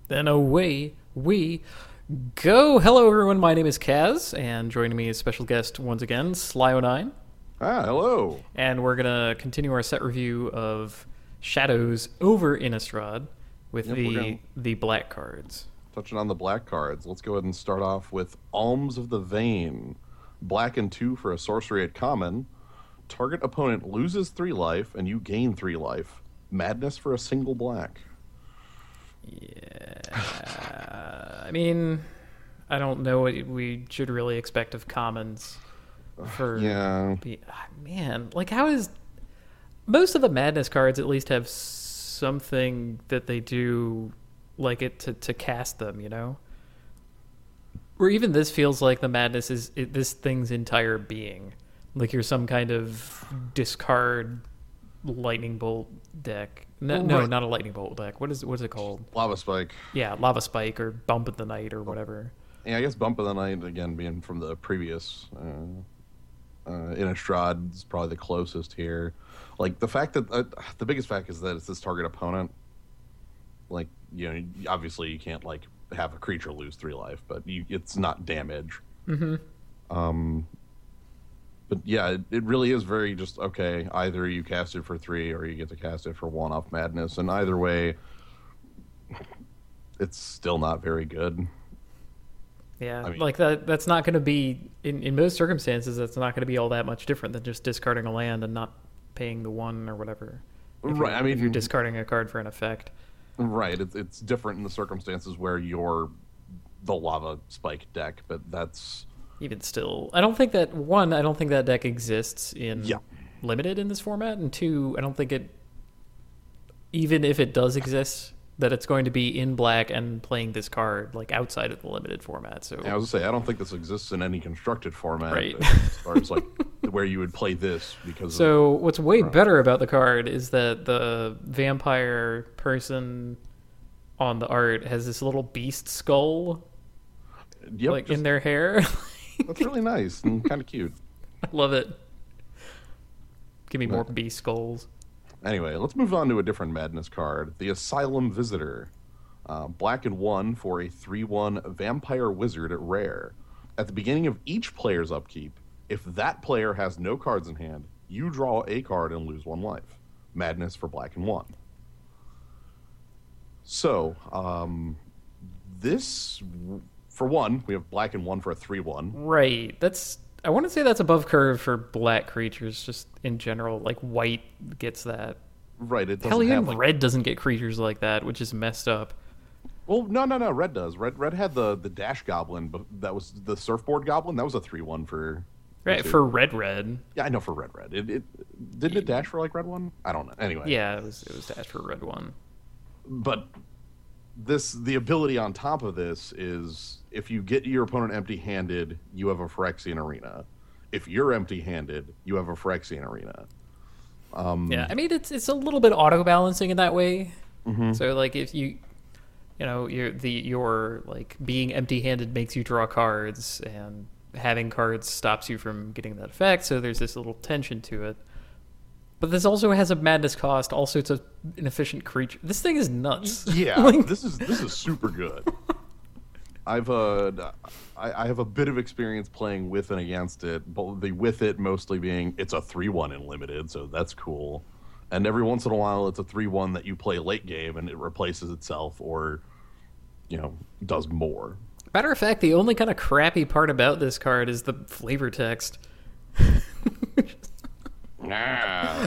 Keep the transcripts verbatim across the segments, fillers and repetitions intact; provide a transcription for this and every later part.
Then away we go. Hello, everyone. My name is Kaz, and joining me is special guest once again, Sly oh nine. Ah, hello. And we're going to continue our set review of Shadows over Innistrad with Yep, the gonna- the black cards. Touching on the black cards, let's go ahead and start off with Alms of the Vein. Black and two for a sorcery at common. Target opponent loses three life, and you gain three life. Madness for a single black. Yeah. I mean, I don't know what we should really expect of commons for Yeah. Be, ah, man, like how is most of the madness cards at least have something that they do like it to, to cast them, you know? Or even this feels like the madness is it, this thing's entire being. Like you're some kind of discard lightning bolt deck. No, no Right. not a lightning bolt deck. What is what is it called? Lava Spike. Yeah, lava spike or bump of the night or whatever. Yeah, I guess Bump of the Night, again, being from the previous uh, uh, Innistrad is probably the closest here. Like, the fact that, uh, the biggest fact is that it's this target opponent. Like, you know, obviously you can't, like, have a creature lose three life, but you, it's not damage. Mm-hmm. Um, but yeah, it, it really is very just, okay, either you cast it for three or you get to cast it for one off Madness, and either way, it's still not very good. Yeah, I mean- like that. That's not going to be in in most circumstances. That's not going to be all that much different than just discarding a land and not paying the one or whatever. If Right, you're- I mean- if you're discarding a card for an effect. Right, it's, it's different in the circumstances where you're the Lava Spike deck, but that's... Even still, I don't think that one. I don't think that deck exists in Yeah. limited in this format, and two, I don't think it. Even if it does exist, that it's going to be in black and playing this card like outside of the limited format. So I was going to say, I don't think this exists in any constructed format. Right. As far as, like, where you would play this, because... So what's way better about the card is that the vampire person on the art has this little beast skull of, yep, like just- in their hair. that's really nice and kind of cute. I love it. Give me more Right. beast skulls. Anyway, let's move on to a different Madness card. The Asylum Visitor. Uh, black and one for a three one Vampire Wizard at rare. At the beginning of each player's upkeep, if that player has no cards in hand, you draw a card and lose one life. Madness for black and one. So, um, this, for one, we have black and one for a three one. Right. That's. I want to say that's above curve for black creatures, just in general. Like white gets that. Right, it doesn't Hell, even have, like... red doesn't get creatures like that, which is messed up. Well, no, no, no, red does. Red red had the, the Dash Goblin, but that was the Surfboard Goblin. That was a three one for... Right, for red, red. Yeah, I know for red, red. It, it didn't it dash for like red one? I don't know. Anyway, Yeah, it was it was dash for red one. but this the ability on top of this is if you get your opponent empty-handed, you have a Phyrexian Arena. If you're empty-handed, you have a Phyrexian Arena. Um, Yeah, I mean it's it's a little bit auto balancing in that way. mhm. So like if you, you know, you're the your like being empty handed makes you draw cards, and having cards stops you from getting that effect. So there's this little tension to it. But this also has a madness cost. Also, it's a inefficient creature. This thing is nuts. Yeah, Like- this is this is super good. I've uh, I, I have a bit of experience playing with and against it, but the with it mostly being it's a three one in limited, so that's cool. And every once in a while, it's a three one that you play late game and it replaces itself or, you know, does more. Matter of fact, the only kind of crappy part about this card is the flavor text. Nah.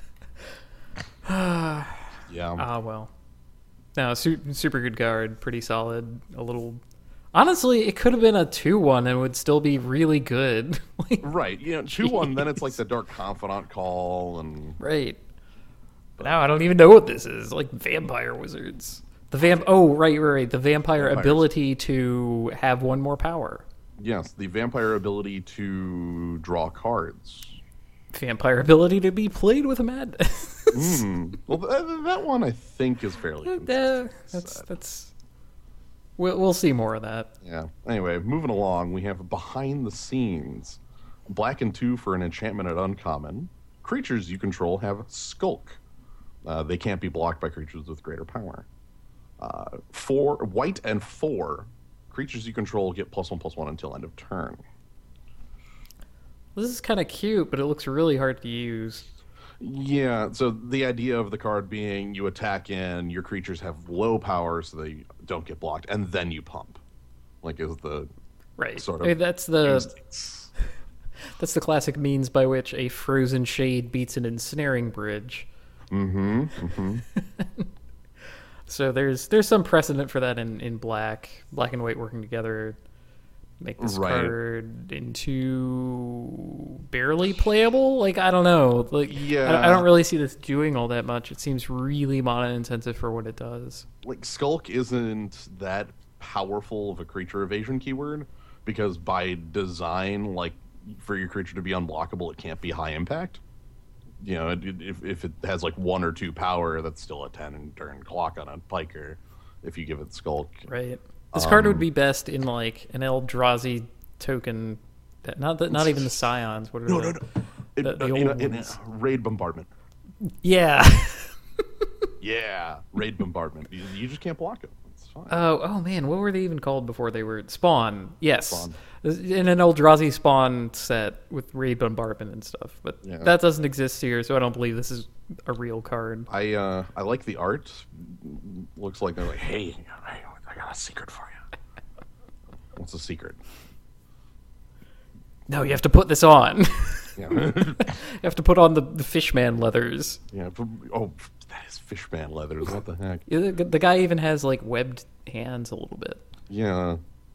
yeah. Ah, well. No, su- super good card. Pretty solid. A little... Honestly, it could have been a two one and would still be really good. Like, Right. You know, two one, then it's like the Dark Confidant call and... right. But now I don't even know what this is. Like vampire wizards. The vamp... Oh, right, right, right. The vampire Vampires. ability to have one more power. Yes, the vampire ability to draw cards. Vampire ability to be played with a madness. Mm. Well, th- that one I think is fairly Uh, consistent. that's... that's... We'll, we'll see more of that. Yeah. Anyway, moving along, we have Behind the Scenes. Black and two for an enchantment at uncommon. Creatures you control have Skulk. Uh, they can't be blocked by creatures with greater power. Uh, four white and four creatures you control get plus one plus one until end of turn. This is kind of cute, but it looks really hard to use. Yeah, so the idea of the card being you attack in, your creatures have low power so they don't get blocked, and then you pump. Like is the Right. sort of I mean, that's the instincts. that's the classic means by which a frozen shade beats an ensnaring bridge. Mm-hmm. Mm-hmm. So there's there's some precedent for that in, in black, black and white working together. Make this Right. card into barely playable. Like I don't know. Like Yeah. I, I don't really see this doing all that much. It seems really mana intensive for what it does. Like Skulk isn't that powerful of a creature evasion keyword because by design, like for your creature to be unblockable, it can't be high impact. You know, it, it- if if it has like one or two power, that's still a ten and turn clock on a piker. If you give it Skulk, Right. This card would Um, be best in like an Eldrazi token. That, not the, not even the Scions. What are no, the, no, no. It, the, the uh, old in, a, in a ones? raid bombardment. Yeah. Yeah, raid bombardment. You, you just can't block it. It's fine. Oh, oh man, what were they even called before they were Spawn? Yes, Spawn. In an Eldrazi Spawn set with raid bombardment and stuff, but Yeah. that doesn't exist here, so I don't believe this is a real card. I uh, I like the art. Looks like they're like, hey, I I got a secret for you. What's the secret? No, you have to put this on. Yeah. You have to put on the, the fishman leathers. Yeah. Oh, that is fishman leathers. What the heck? The, the guy even has like webbed hands a little bit. Yeah.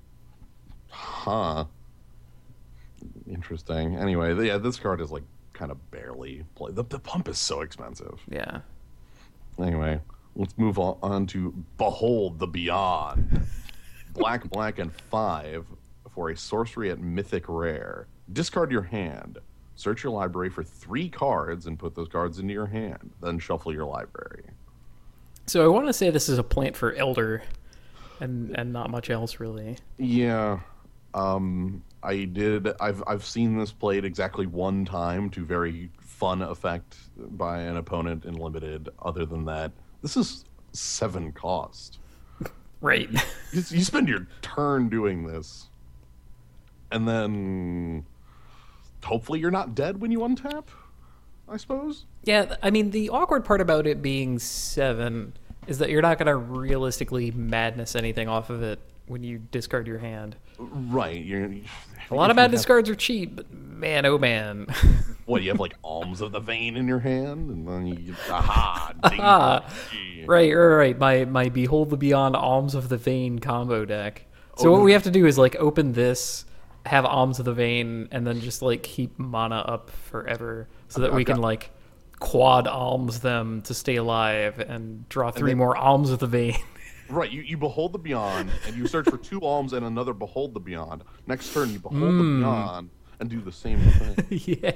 Huh. Interesting. Anyway, yeah, this card is like kind of barely play. The, the pump is so expensive. Yeah. Anyway, let's move on, on to Behold the Beyond. Black, black, and five for a sorcery at Mythic Rare. Discard your hand. Search your library for three cards and put those cards into your hand. Then shuffle your library. So I want to say this is a plant for Elder, and and not much else really. Yeah, um, I did. I've I've seen this played exactly one time to very fun effect by an opponent in limited. Other than that, this is seven cost. Right. You, you spend your turn doing this, and then hopefully you're not dead when you untap. I suppose. Yeah, I mean, the awkward part about it being seven is that you're not going to realistically madness anything off of it when you discard your hand. Right. You're, A lot of madness cards are cheap, but man, oh man. What, you have like Alms of the Vein in your hand, and then you get, aha, ding, Ah, ding. right, right, right. My, my Behold the Beyond Alms of the Vein combo deck. So Oh, what no. we have to do is, like, open this, have Alms of the Vein, and then just, like, keep mana up forever so that we I've can, got- like, quad Alms them to stay alive and draw three then- more Alms of the Vein. Right, you, you behold the beyond, and you search for two alms and another behold the beyond. Next turn, you behold Hmm. the beyond and do the same thing.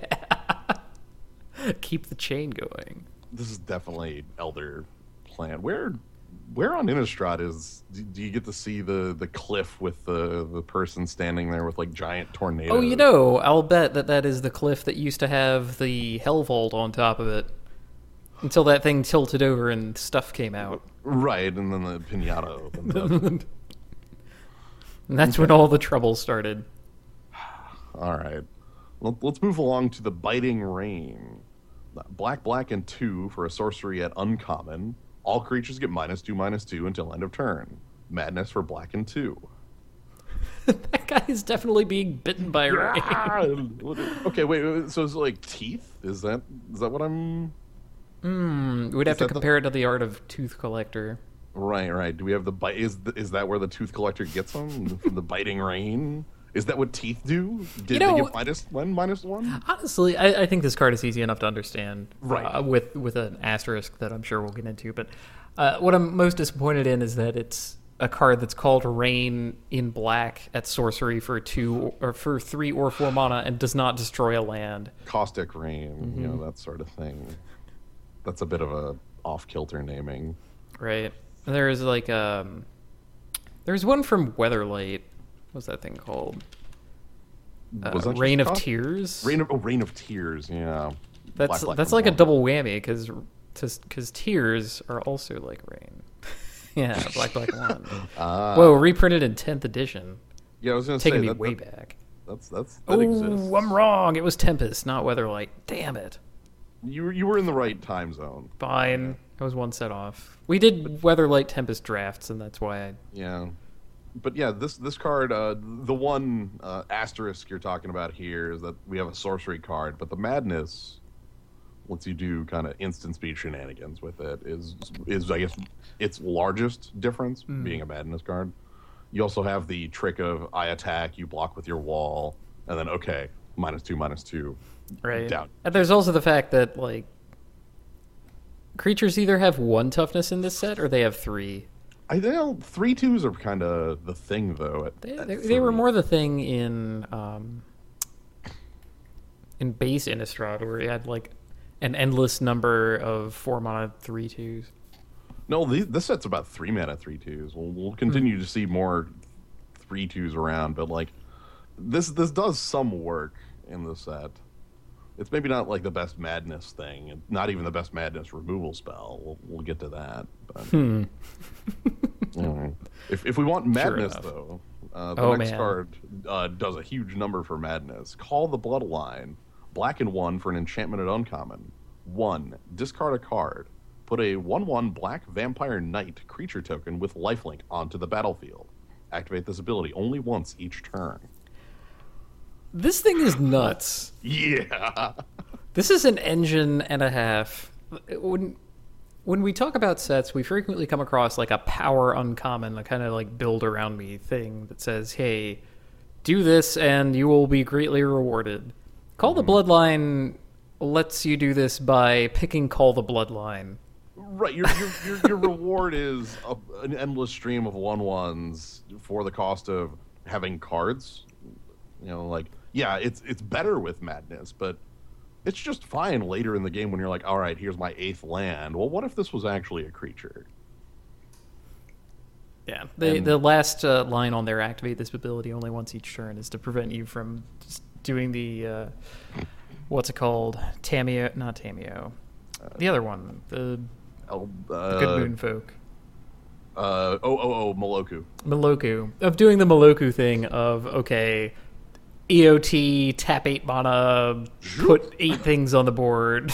Yeah. Keep the chain going. This is definitely Elder Plan. Where, where on Innistrad is? Do, do you get to see the, the cliff with the the person standing there with like giant tornadoes? Oh, you know, I'll bet that that is the cliff that used to have the Hell Vault on top of it. Until that thing tilted over and stuff came out. Right, and then the pinata opens up. And that's when all the trouble started. All right. Let- Let's move along to the Biting Rain. Black, black, and two for a sorcery at uncommon. All creatures get minus two, minus two until end of turn. Madness for black and two. That guy is definitely being bitten by a rain. Ah, what- okay, wait, wait. So is it like teeth? Is that is that what I'm? Hmm, we'd have Is to that the- compare it to the art of Tooth Collector. Right, right. Do we have the bite? Is th- is that where the tooth collector gets them from the Biting Rain? Is that what teeth do? Did You know- they get minus one, minus one? Honestly, I, I think this card is easy enough to understand. Right. Uh, with with an asterisk that I'm sure we'll get into. But uh, what I'm most disappointed in is that it's a card that's called Rain in black at sorcery for two or for three or four mana and does not destroy a land. Caustic Rain, you Mm-hmm. know, that sort of thing. That's a bit of a off-kilter naming. Right. And there's like um there's one from Weatherlight. What's that thing called? Uh, Was that just Rain of cost- Tears. Rain of oh, Rain of Tears, yeah. that's Black, black, that's and like a white. double whammy because because tears are also like rain. Yeah, Black Black One. Uh, Whoa, reprinted in tenth edition. yeah, I was going to say Taking me that, way that, back. That's that's that Oh, exists. I'm wrong. It was Tempest, not Weatherlight. Damn it. You were- you were in the right time zone. Fine. I was one set off. We did Weatherlight Tempest drafts, and that's why I... Yeah, but yeah, this this card, uh, the one uh, asterisk you're talking about here is that we have a sorcery card, but the madness lets you do kind of instant speed shenanigans with it. Is is I guess its largest difference Mm. being a madness card. You also have the trick of I attack, you block with your wall, and then okay, minus two, minus two, Right. down. And there's also the fact that, like, creatures either have one toughness in this set or they have three. I think three twos are kind of the thing though. At, They, at they, they were three. more the thing in um, in base Innistrad, where you had, like, an endless number of four mana three twos. No, these, this set's about three mana three twos. We'll, we'll continue Hmm. to see more three twos around, but like this this does some work in the set. It's maybe not like the best madness thing, and not even the best madness removal spell. We'll, we'll get to that. But, Hmm. mm. If if we want madness enough. though, uh, the Oh, next man. card uh, does a huge number for madness. Call the Bloodline, black and one for an enchantment at uncommon. One, discard a card. Put a one one black vampire knight creature token with lifelink onto the battlefield. Activate this ability only once each turn. This thing is nuts. Yeah. This is an engine and a half. When when we talk about sets, we frequently come across like a power uncommon, a kind of like build around me thing that says, "Hey, do this and you will be greatly rewarded." Call the Bloodline lets you do this by picking Call the Bloodline. Right, your your your, your reward is a, an endless stream of one ones for the cost of having cards. You know, like yeah, it's it's better with madness, but it's just fine later in the game when you're like, all right, here's my eighth land. Well, what if this was actually a creature? Yeah, the And- the last uh, line on there, activate this ability only once each turn, is to prevent you from just doing the uh, what's it called, Tameo, not Tameo, the other one, the, El- the uh, Good Moon Folk, Uh, oh, oh, oh, Moloku. Moloku, of doing the Moloku thing of okay, E O T, tap eight mana, put eight things on the board.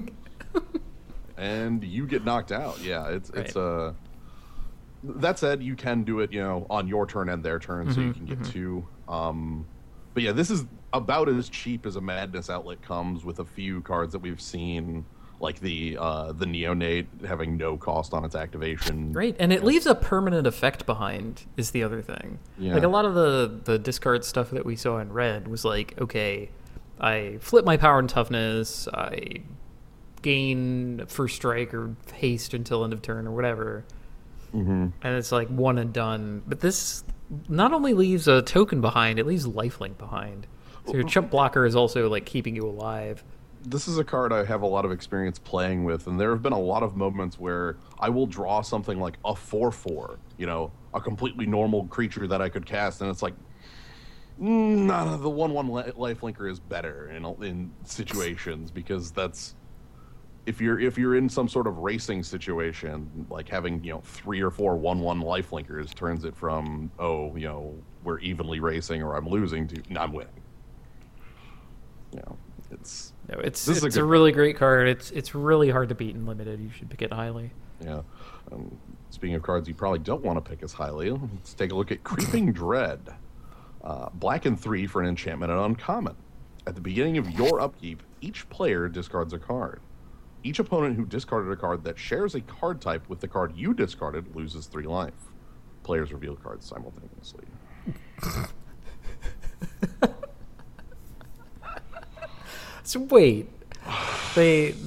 And you get knocked out. Yeah, it's Right. it's uh that said, you can do it, you know, on your turn and their turn, so you can get two. Um, but yeah, this is about as cheap as a madness outlet comes, with a few cards that we've seen, like the uh, the Neonate having no cost on its activation. Right, and it leaves a permanent effect behind, is the other thing. Yeah. Like, a lot of the, the discard stuff that we saw in Red was like, okay, I flip my power and toughness, I gain first strike or haste until end of turn or whatever, Mm-hmm. and it's like one and done. But this not only leaves a token behind, it leaves lifelink behind. So your chump blocker is also, like, keeping you alive. This is a card I have a lot of experience playing with, and there have been a lot of moments where I will draw something like a four four, you know, a completely normal creature that I could cast, and it's like, mm, nah, the one one lifelinker is better in in situations, because that's if you're if you're in some sort of racing situation, like having, you know, three or four one one lifelinkers turns it from, oh, you know, we're evenly racing or I'm losing to no, I'm winning. You know, it's No, it's This is it's a a, good really great card. It's it's really hard to beat in limited. You should pick it highly. Yeah. Um, speaking of cards you probably don't want to pick as highly, let's take a look at Creeping Dread. Uh, black and three for an enchantment at uncommon. At the beginning of your upkeep, each player discards a card. Each opponent who discarded a card that shares a card type with the card you discarded loses three life. Players reveal cards simultaneously. So wait, they.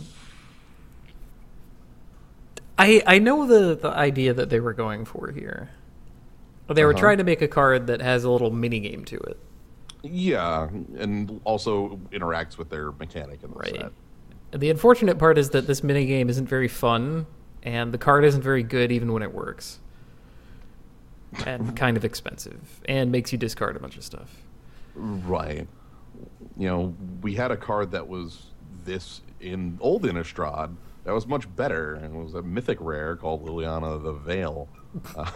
I I know the the idea that they were going for here. They were Uh-huh. trying to make a card that has a little mini game to it, Yeah, and also interacts with their mechanic in the right? set. And the unfortunate part is that this mini game isn't very fun, and the card isn't very good even when it works, and kind of expensive, and makes you discard a bunch of stuff. Right. You know, we had a card that was this in old Innistrad, That was much better. It was a mythic rare called Liliana the Veil. Uh,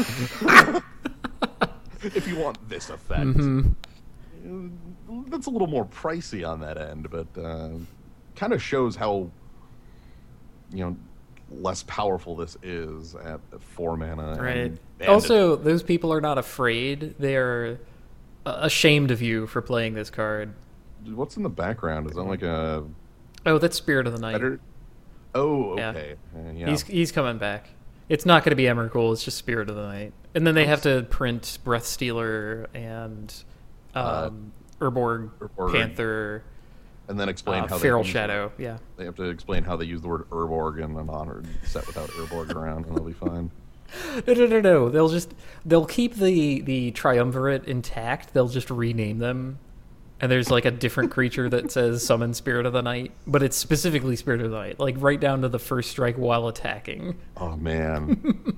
if you want this effect. Mm-hmm. That's a little more pricey on that end, but uh, kind of shows how, you know, less powerful this is at four mana. Right. And, and also, those people are not afraid. They're uh, ashamed of you for playing this card. What's in the background? Is that like a... Oh, that's Spirit of the Night. Better... Oh, okay. Yeah. Uh, yeah. He's he's coming back. It's not going to be Emrakul. It's just Spirit of the Night. And then they have to print Breath Stealer and um, uh, Urborg, Urborg, Panther, and then explain uh, how Feral they Shadow. The, yeah, they have to explain how they use the word Urborg in an honored set without Urborg around, and they'll be fine. No, no, no, no. They'll just they'll keep the the triumvirate intact. They'll just rename them. And there's like a different creature that says summon Spirit of the Night, but it's specifically Spirit of the Night, like right down to the first strike while attacking. Oh, man.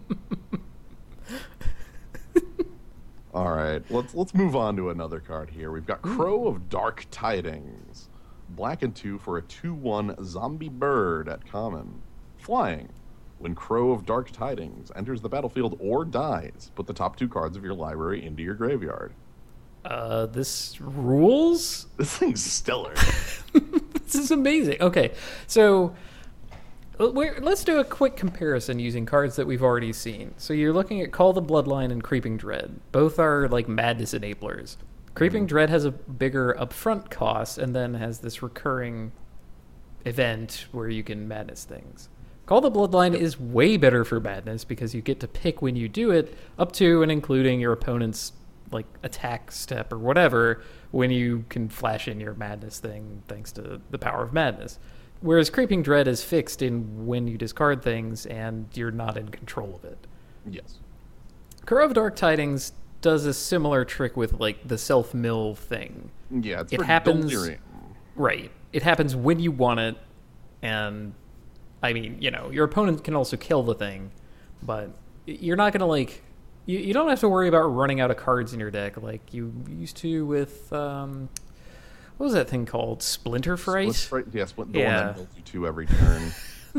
All right, let's let's move on to another card here. We've got Crow of Dark Tidings. Black and two for a two one zombie bird at common. Flying. When Crow of Dark Tidings enters the battlefield or dies, put the top two cards of your library into your graveyard. Uh, this rules? This thing's stellar. This is amazing. Okay, so we're, let's do a quick comparison using cards that we've already seen. So you're looking at Call the Bloodline and Creeping Dread. Both are like Madness enablers. Creeping mm. Dread has a bigger upfront cost and then has this recurring event where you can Madness things. Call the Bloodline is way better for Madness because you get to pick when you do it, up to and including your opponent's like attack step or whatever, when you can flash in your Madness thing thanks to the power of Madness. Whereas Creeping Dread is fixed in when you discard things and you're not in control of it. Yes. Crow of Dark Tidings does a similar trick with like the self-mill thing. Yeah, it's it happens delirium. Right. It happens when you want it, and I mean, you know, your opponent can also kill the thing, but you're not gonna like You, you don't have to worry about running out of cards in your deck like you used to with, um, what was that thing called? Splinter Fright? Splinter Fright? Yeah, Splinter, the yeah. one that builds you two every turn.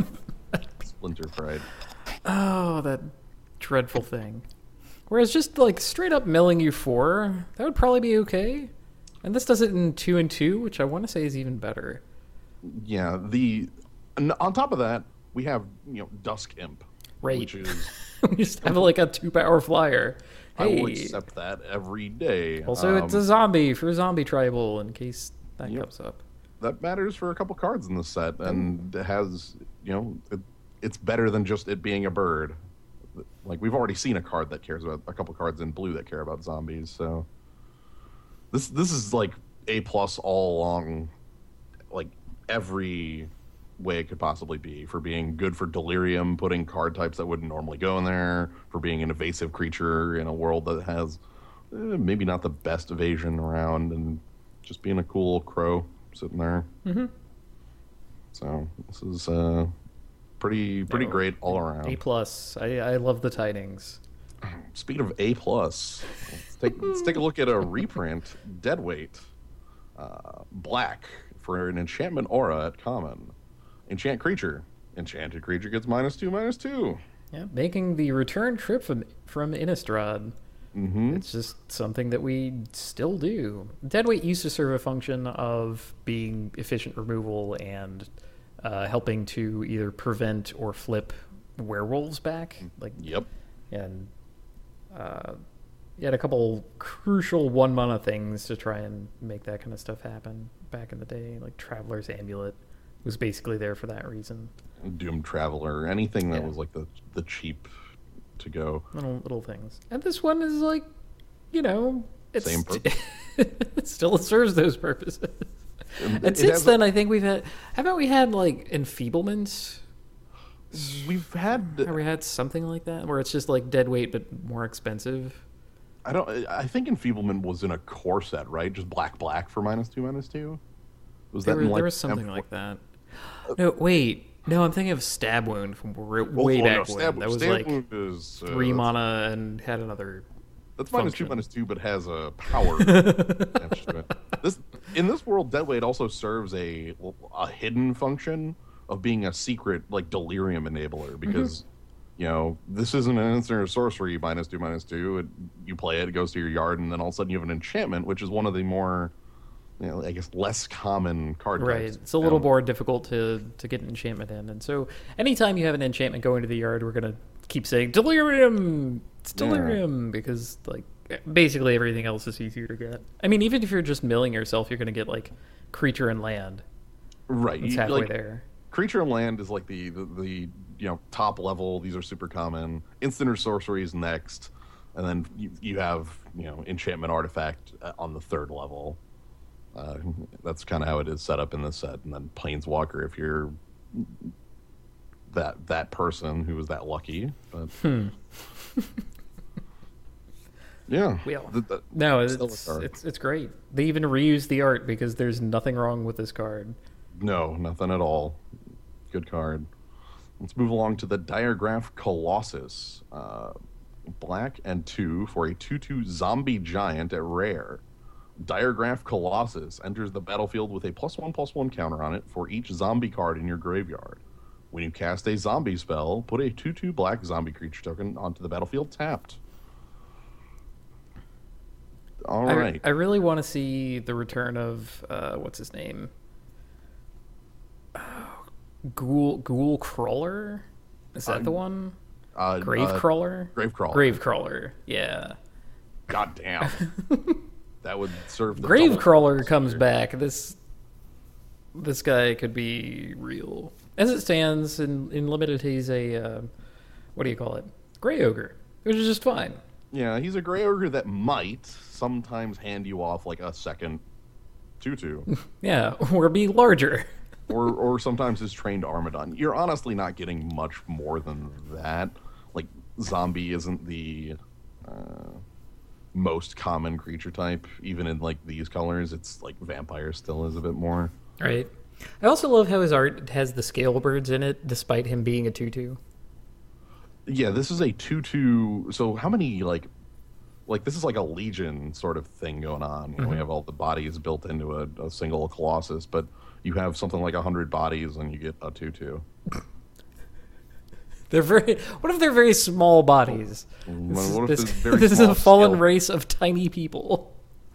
Splinter Fright. Oh, that dreadful thing. Whereas just like straight up milling you four, that would probably be okay. And this does it in two and two, which I want to say is even better. Yeah, the on top of that, we have, you know, Dusk Imp. Right. Which is... we just have like a two-power flyer. Hey. I will accept that every day. Also, um, it's a zombie for zombie tribal in case that yep. comes up. That matters for a couple cards in this set, and it has, you know, it, it's better than just it being a bird. Like, we've already seen a card that cares about, a couple cards in blue that care about zombies, so... This, this is, like, A plus all along, like, every... way it could possibly be, for being good for delirium, putting card types that wouldn't normally go in there, for being an evasive creature in a world that has eh, maybe not the best evasion around, and just being a cool crow sitting there. Mm-hmm. So this is uh, pretty pretty no, great all around. A plus. I, I love the tidings. Speaking of A plus, let's take let's take a look at a reprint. Deadweight, uh, black for an enchantment aura at common. Enchant creature. Enchanted creature gets minus two, minus two. Yeah, making the return trip from from Innistrad. Mm-hmm. It's just something that we still do. Deadweight used to serve a function of being efficient removal and uh, helping to either prevent or flip werewolves back. Like, yep. And uh, you had a couple crucial one mana things to try and make that kind of stuff happen back in the day, like Traveler's Amulet. Was basically there for that reason. Doom Traveler, anything that yeah. was like the the cheap to go. Little little things. And this one is like, you know, it's same purpose. it still serves those purposes. And, and since then, a, I think we've had. Haven't we had like enfeeblement? We've had. Have we had something like that where it's just like deadweight but more expensive? I don't. I think enfeeblement was in a core set, right? Just black black for minus two, minus two. Was there that were, in like there was something M- like that? No, wait. No, I'm thinking of Stab Wound from way oh, back no, stab, when. That was stab like wound is, uh, three mana and had another. That's function. minus two, minus two, but has a power. This in this world, Deadweight also serves a a hidden function of being a secret like delirium enabler because. Mm-hmm. You know, this isn't an instant or sorcery, minus two, minus two. It, you play it, it goes to your yard, and then all of a sudden you have an enchantment, which is one of the more, you know, I guess, less common card right. types. Right. It's a little um, more difficult to, to get an enchantment in. And so anytime you have an enchantment go into the yard, we're going to keep saying, Delirium! It's Delirium! Yeah. Because, like, basically everything else is easier to get. I mean, even if you're just milling yourself, you're going to get, like, creature and land. Right. It's halfway like, there. Creature and land is, like, the, the, the you know, top level. These are super common. Instant or sorcery is next, and then you, you have, you know, enchantment artifact on the third level. Uh, that's kind of how it is set up in this set. And then planeswalker if you're that that person who was that lucky. But hmm. yeah, well, the, the, no, it's, it's it's great. They even reuse the art because there's nothing wrong with this card. No, nothing at all. Good card. Let's move along to the Diregraph Colossus. Uh, black and two for a two two zombie giant at rare. Diregraph Colossus enters the battlefield with a plus one plus one counter on it for each zombie card in your graveyard. When you cast a zombie spell, put a two two black zombie creature token onto the battlefield tapped. All I, right. I really want to see the return of, uh, what's his name? Ghoul, Ghoul Crawler? Is that uh, the one? Uh, Grave uh, Crawler? Grave Crawler. Grave Crawler, yeah. God damn. That would serve the Grave Crawler comes back. This this guy could be real. As it stands, in, in Limited, he's a, uh, what do you call it? Grey Ogre, which is just fine. Yeah, he's a Grey Ogre that might sometimes hand you off like a second two two. Yeah, or be larger. or or sometimes his trained Armadon. You're honestly not getting much more than that. Like, zombie isn't the uh, most common creature type, even in like these colors. It's like vampire still is a bit more. Right. I also love how his art has the scale birds in it, despite him being a two two. Yeah, this is a two two. So how many, like, like this is like a Legion sort of thing going on. You know, mm-hmm. We have all the bodies built into a, a single Colossus, but you have something like a hundred bodies and you get a two two. They're very. What if they're very small bodies? This, what this, if very this is a fallen scale? race of tiny people.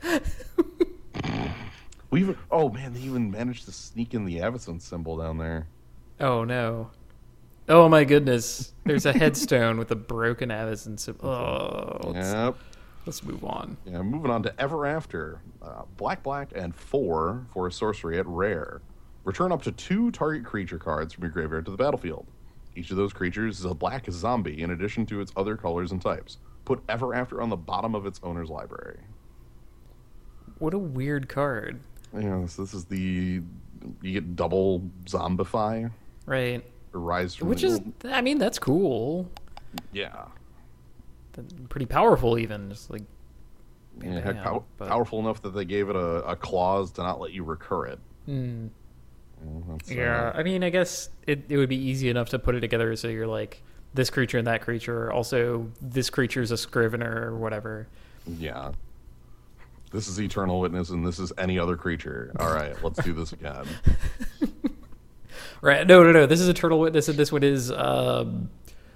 we even, oh man, they even managed to sneak in the Avacyn symbol down there. Oh no! Oh my goodness! There's a headstone with a broken Avacyn symbol. Oh, let's, yep. Let's move on. Yeah, moving on to Ever After. Uh, black, black, and four for a sorcery at rare. Return up to two target creature cards from your graveyard to the battlefield. Each of those creatures is a black zombie in addition to its other colors and types. Put Ever After on the bottom of its owner's library. What a weird card. Yeah, this, this is the... You get double zombify. Right. Or rise from Which the, is... I mean, that's cool. Yeah. Pretty powerful, even. Just like... Yeah, heck, pow- but... powerful enough that they gave it a, a clause to not let you recur it. Hmm. Well, yeah, uh, I mean, I guess it, it would be easy enough to put it together so you're like, this creature and that creature, also this creature is a Scrivener or whatever. Yeah. This is Eternal Witness and this is any other creature. All right, let's do this again. Right, no, no, no, this is Eternal Witness and this one is, um...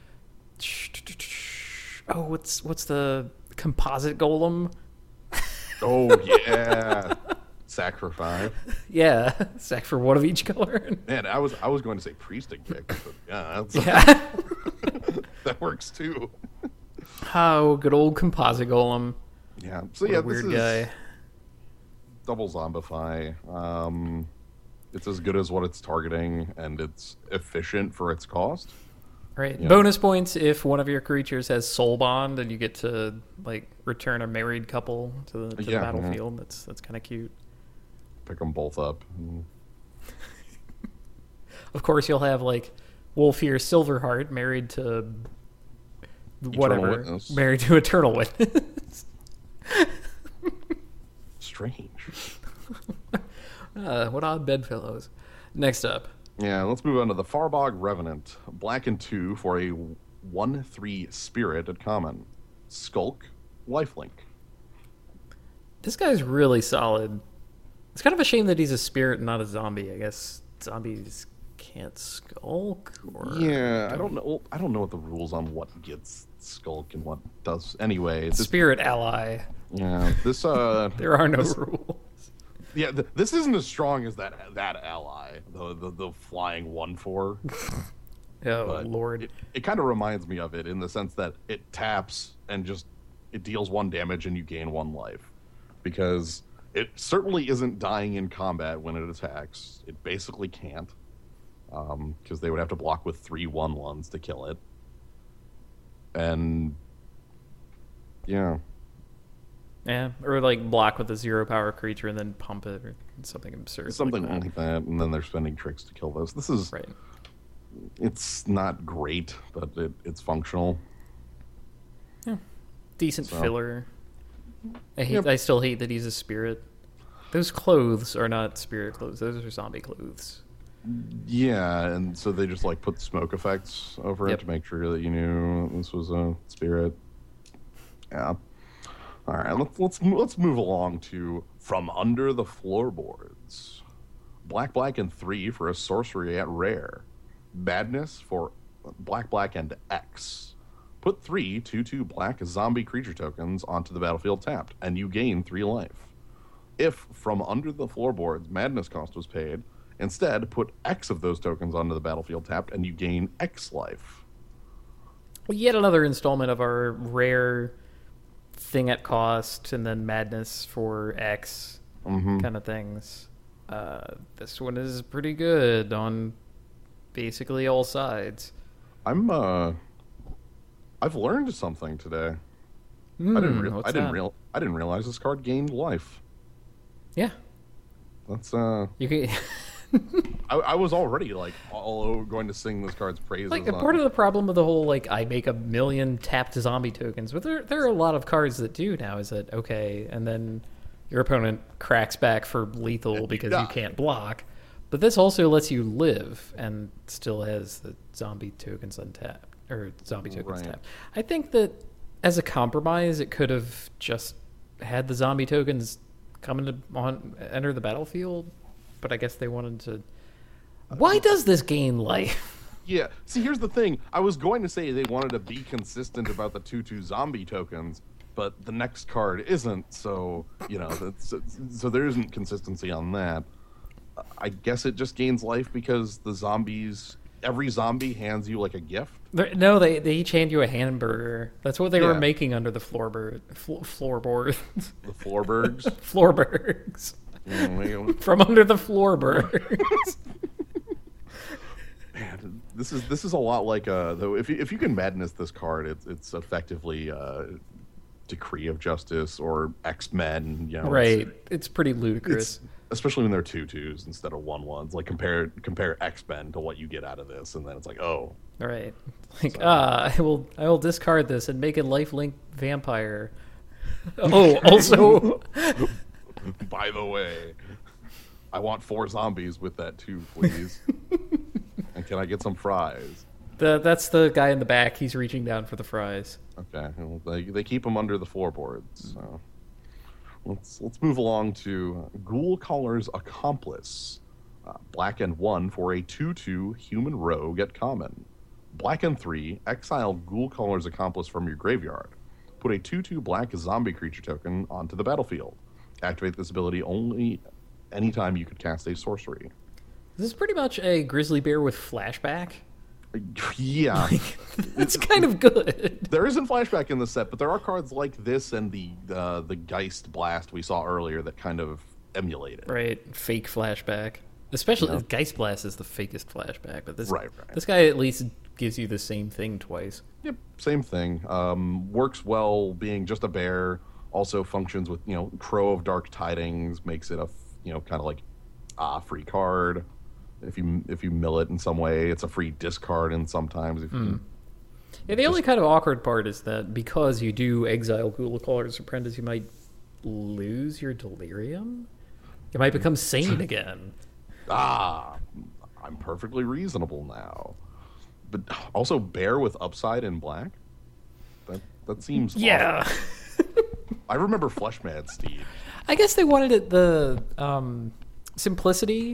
oh, what's, what's the composite golem? Oh, yeah. Sack for five. Yeah, sack for one of each color. Man, I was I was going to say Priest and Kick, but yeah, that's, yeah. that works too. Oh, good old composite golem. Yeah, so what yeah, a weird this guy. Is double zombify. Um, it's as good as what it's targeting, and it's efficient for its cost. Right. Yeah. Bonus points if one of your creatures has soul bond, and you get to like return a married couple to the, to yeah, the battlefield. Yeah. That's that's kind of cute. Pick them both up. Of course, you'll have like Wolfir Silverheart married to whatever, Witness. married to Eternal Witness. Strange. uh, what odd bedfellows. Next up. Yeah, let's move on to the Farbog Revenant. Black and two for a one three spirit at common. Skulk, lifelink. This guy's really solid. It's kind of a shame that he's a spirit and not a zombie. I guess zombies can't skulk. Or Yeah, I don't know. I don't know what the rules on what gets skulk and what does. Anyway, this, Spirit ally. yeah, this uh, There are no this, rules. Yeah, th- this isn't as strong as that that ally, the the, the flying one four. Oh But Lord! It, it kind of reminds me of it in the sense that it taps and just it deals one damage and you gain one life, because it certainly isn't dying in combat when it attacks. It basically can't, because um, they would have to block with three one ones to kill it. And yeah, Yeah, or like block with a zero power creature and then pump it or something absurd. something like that. like that. And then they're spending tricks to kill those. This is Right. It's not great, but it, it's functional. Yeah. Decent So. filler. I hate. Yep. I still hate that he's a spirit. Those clothes are not spirit clothes. Those are zombie clothes. Yeah, and so they just like put smoke effects over Yep. it to make sure that you knew this was a spirit. Yeah. All right, let's let's let's move along to From Under the Floorboards. Black, black, and three for a sorcery at rare. Badness for black, black, and X. Put three two two black zombie creature tokens onto the battlefield tapped, and you gain three life. If From Under the Floorboards madness cost was paid, instead put X of those tokens onto the battlefield tapped, and you gain X life. Well, yet another installment of our rare thing at cost and then madness for X Mm-hmm. kind of things. Uh, this one is pretty good on basically all sides. I'm uh, I've learned something today. Mm, I didn't. Re- what's I didn't that? real. I didn't realize this card gained life. Yeah, That's uh. you can. I, I was already like all over going to sing this card's praises. Like, on- part of the problem of the whole, like, I make a million tapped zombie tokens, but there there are a lot of cards that do now, is that, okay, and then your opponent cracks back for lethal because Yeah. you can't block. But this also lets you live and still has the zombie tokens untapped, or zombie tokens Right. tapped. I think that as a compromise, it could have just had the zombie tokens come into, on, enter the battlefield, but I guess they wanted to... Why does this gain life? Yeah. See, here's the thing. I was going to say they wanted to be consistent about the two two zombie tokens, but the next card isn't. So you know, that's, so there isn't consistency on that. I guess it just gains life because the zombies. Every zombie hands you like a gift. There- No, they, they each hand you a hamburger. That's what they were Yeah. making under the floorboard, flo- floorboards, The Floorbergs. floorbergs. Mm, there you go. From under the floorbergs. Man, this is this is a lot like uh though if you, if you can madness this card, it's it's effectively uh Decree of Justice or X-Men. You know, it's- Right. It's pretty ludicrous. It's, especially when they're two twos instead of one ones. Like compare compare X-Men to what you get out of this, and then it's like, oh, Right. Like, So- ah, I will I will discard this and make a lifelink vampire. Oh, also by the way, I want four zombies with that too, please. And can I get some fries? the, that's the guy in the back. He's reaching down for the fries. Okay, well, they they keep them under the floorboards. So let's let's move along to Ghoul Caller's Accomplice. Uh, black and one for a two two human rogue at common. Black and three, exile Ghoul Caller's Accomplice from your graveyard. Put a two two black zombie creature token onto the battlefield. Activate this ability only anytime you could cast a sorcery. This is pretty much a grizzly bear with flashback. Yeah. That's kind of good. There isn't flashback in the set, but there are cards like this and the uh, the Geist Blast we saw earlier that kind of emulate it. Right, fake flashback. Especially Yeah. Geist Blast is the fakest flashback, but this Right, right. this guy at least gives you the same thing twice. Yep, same thing. Um, works well being just a bear. Also functions with, you know, Crow of Dark Tidings, makes it a, f- you know, kind of like a free card. If you if you mill it in some way, it's a free discard. And sometimes if you, Yeah, the only kind of awkward part is that because you do exile Ghoul Caller's Apprentice, you might lose your delirium. You might become sane again. ah, I'm perfectly reasonable now. But also bear with upside in black. That that seems awful. Yeah. I remember Flesh Mad Steed. I guess they wanted it the um, simplicity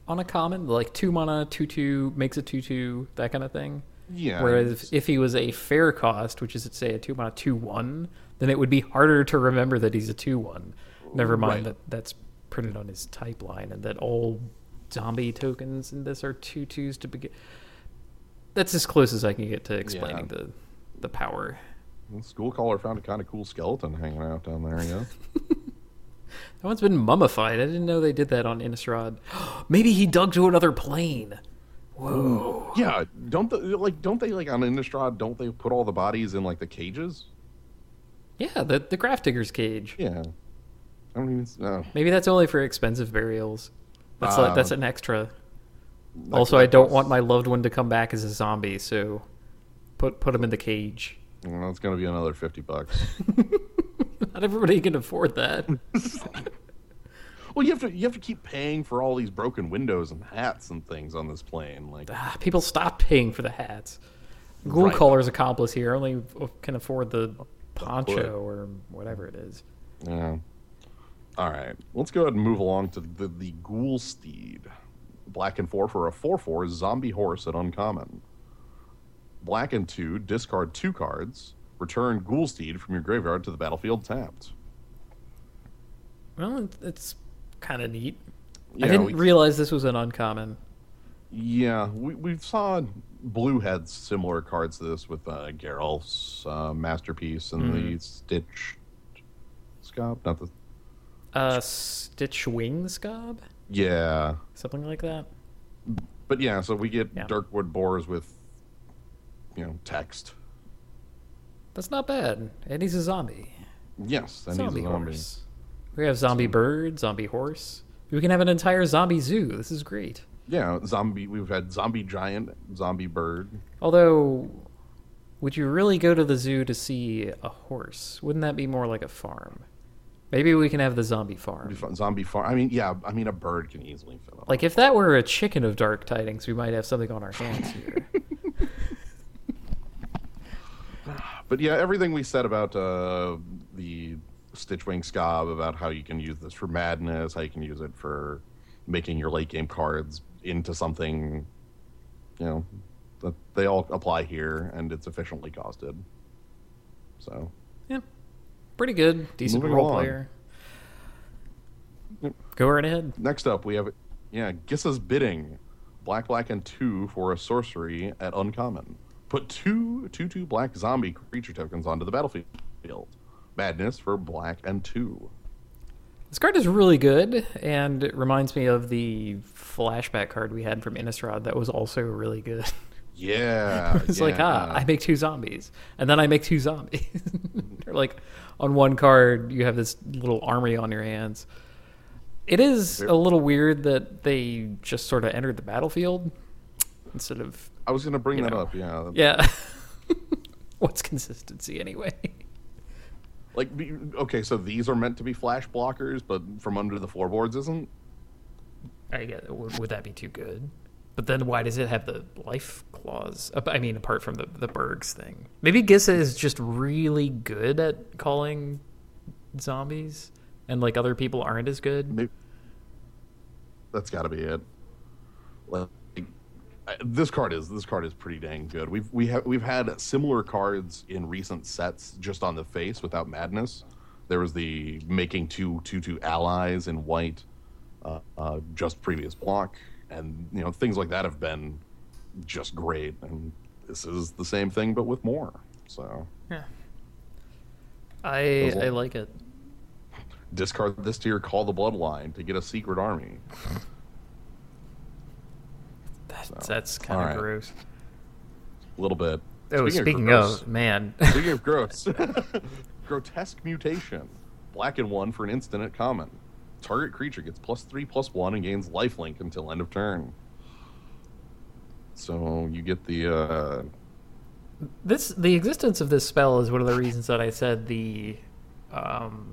on a common, like two mana, two two makes a two two, that kind of thing. Yeah. Whereas if he was a fair cost, which is say a two mana two one, then it would be harder to remember that he's a two one. Never mind Right. that that's printed on his type line, and that all zombie tokens in this are two twos to begin. That's as close as I can get to explaining Yeah. the the power. School caller found a kind of cool skeleton hanging out down there. Yeah. That one's been mummified. I didn't know they did that on Innistrad. Maybe he dug to another plane. Whoa. Yeah. Don't the, like don't they like on Innistrad? Don't they put all the bodies in like the cages? Yeah, the the Graph Digger's cage. Yeah. I don't even. No. Maybe that's only for expensive burials. That's Uh, like that's an extra. That- Also, that I don't goes- want my loved one to come back as a zombie, so put put him in the cage. Well, it's going to be another fifty bucks. Not everybody can afford that. Well, you have to you have to keep paying for all these broken windows and hats and things on this plane. Like, Ah, people stop paying for the hats. Ghoul Right. Caller's accomplice here only can afford the hood. poncho or whatever it is. yeah. All right, let's go ahead and move along to the the Ghoul Steed. Black and four for a four four zombie horse at uncommon. Black and two, discard two cards. Return Ghoul Steed from your graveyard to the battlefield tapped. Well, it- it's kind of neat. Yeah, I didn't we- realize this was an uncommon. Yeah, we we saw Blue had similar cards to this with uh, Geralf's uh, Masterpiece and the Stitch Scob, not the Uh, Stitch Wing Scob? yeah. Something like that? But yeah, so we get Yeah. Darkwood Boars with you know text. That's not bad. And he's a zombie. Yes, and Zombie he's a zombie. horse. We have zombie bird, zombie horse. We can have an entire zombie zoo. This is great. Yeah, zombie. We've had zombie giant, zombie bird. Although, would you really go to the zoo to see a horse? Wouldn't that be more like a farm? Maybe we can have the zombie farm. Zombie farm. I mean, yeah. I mean, a bird can easily fit on. Like, if that were a chicken of Dark Tidings, we might have something on our hands here. But yeah, everything we said about uh, the Stitchwing Scob, about how you can use this for madness, how you can use it for making your late game cards into something, you know, that they all apply here, and it's efficiently costed. So, Yeah. Pretty good. Decent Moving role along. player. Yep. Go right ahead. next up we have, yeah, Gissa's Bidding. Black, black, and two for a sorcery at uncommon. Put two two two black zombie creature tokens onto the battlefield. Madness for black and two. This card is really good, and it reminds me of the flashback card we had from Innistrad that was also really good. Yeah. It's yeah. like, ah, I make two zombies, and then I make two zombies. Or like, on one card, you have this little army on your hands. It is a little weird that they just sort of entered the battlefield instead of... I was going to bring you that know. up, yeah. Yeah. What's consistency, anyway? Like, be- okay, so these are meant to be flash blockers, but from under the floorboards isn't? I get, would, would that be too good? But then why does it have the life clause? Uh, I mean, apart from the, the Bergs thing. Maybe Gissa is just really good at calling zombies, and like other people aren't as good. Maybe. That's got to be it. Like, I- this card is this card is pretty dang good. We've we have we've had similar cards in recent sets just on the face without madness. There was the making two two two allies in white, uh, uh, just previous block, and you know things like that have been just great. And this is the same thing but with more. So Yeah. I Those I will- like it. discard this to your Call the Bloodline to get a secret army. That's, So, that's kind of all right. gross. A little bit. Oh, speaking, gross- of, man. Speaking of gross, grotesque mutation. Black and one for an instant at common. Target creature gets plus three, plus one, and gains lifelink until end of turn. So you get the. Uh, This the existence of this spell is one of the reasons that I said the um,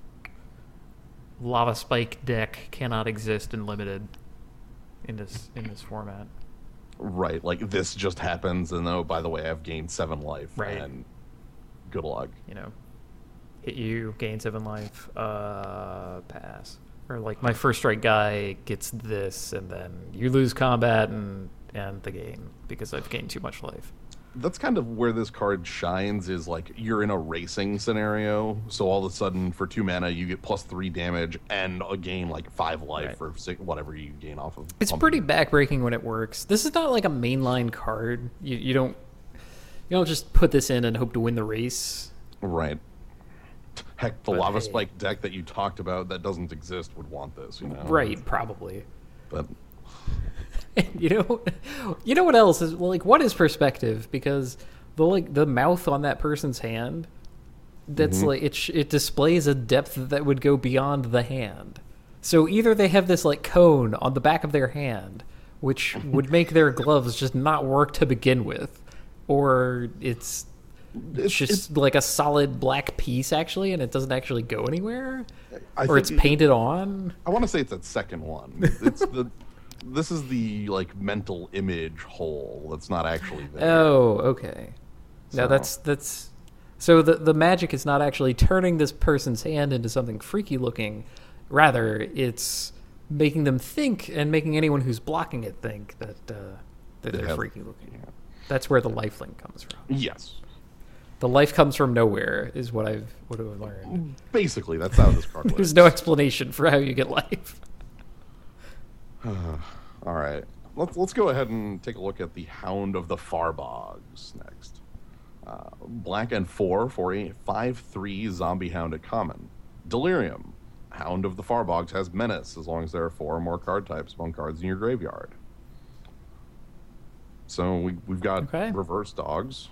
lava spike deck cannot exist in limited in this in this format. right, like this just happens, and oh, by the way, I've gained seven life. Right. And good luck. You know, hit you, gain seven life, uh, pass. or like my first strike guy gets this, and then you lose combat and and the game because I've gained too much life. That's kind of where this card shines, is like you're in a racing scenario, so all of a sudden for two mana you get plus three damage and a gain like five life Right. or six, whatever you gain off of. It's pumping. pretty backbreaking when it works. This is not like a mainline card. You you don't you don't just put this in and hope to win the race. Right. Heck, the But Lava hey. Spike deck that you talked about that doesn't exist would want this, you know? Right, probably. But you know, you know what else is well, like what is perspective? Because the like the mouth on that person's hand, that's Mm-hmm. like it sh- it displays a depth that would go beyond the hand. So either they have this like cone on the back of their hand, which would make their gloves just not work to begin with, or it's it's just it's- like a solid black piece actually, and it doesn't actually go anywhere, I or think it's it- painted on. I want to say it's that second one. It's the this is the like mental image hole that's not actually there. Oh, okay. So- Now that's that's so the the magic is not actually turning this person's hand into something freaky looking. Rather, it's making them think and making anyone who's blocking it think that uh, that They they're have- freaky looking. yeah. That's where the lifelink comes from. Yes. The life comes from nowhere, is what I've what I've learned. Basically, that's how this card works. There's no explanation for how you get life. All right, let's let's go ahead and take a look at the Hound of the Farbogs next. Uh, black and four for a five three zombie hound at common. Delirium. Hound of the Farbogs has menace as long as there are four or more card types among cards in your graveyard. So we we've got Okay. reverse dogs.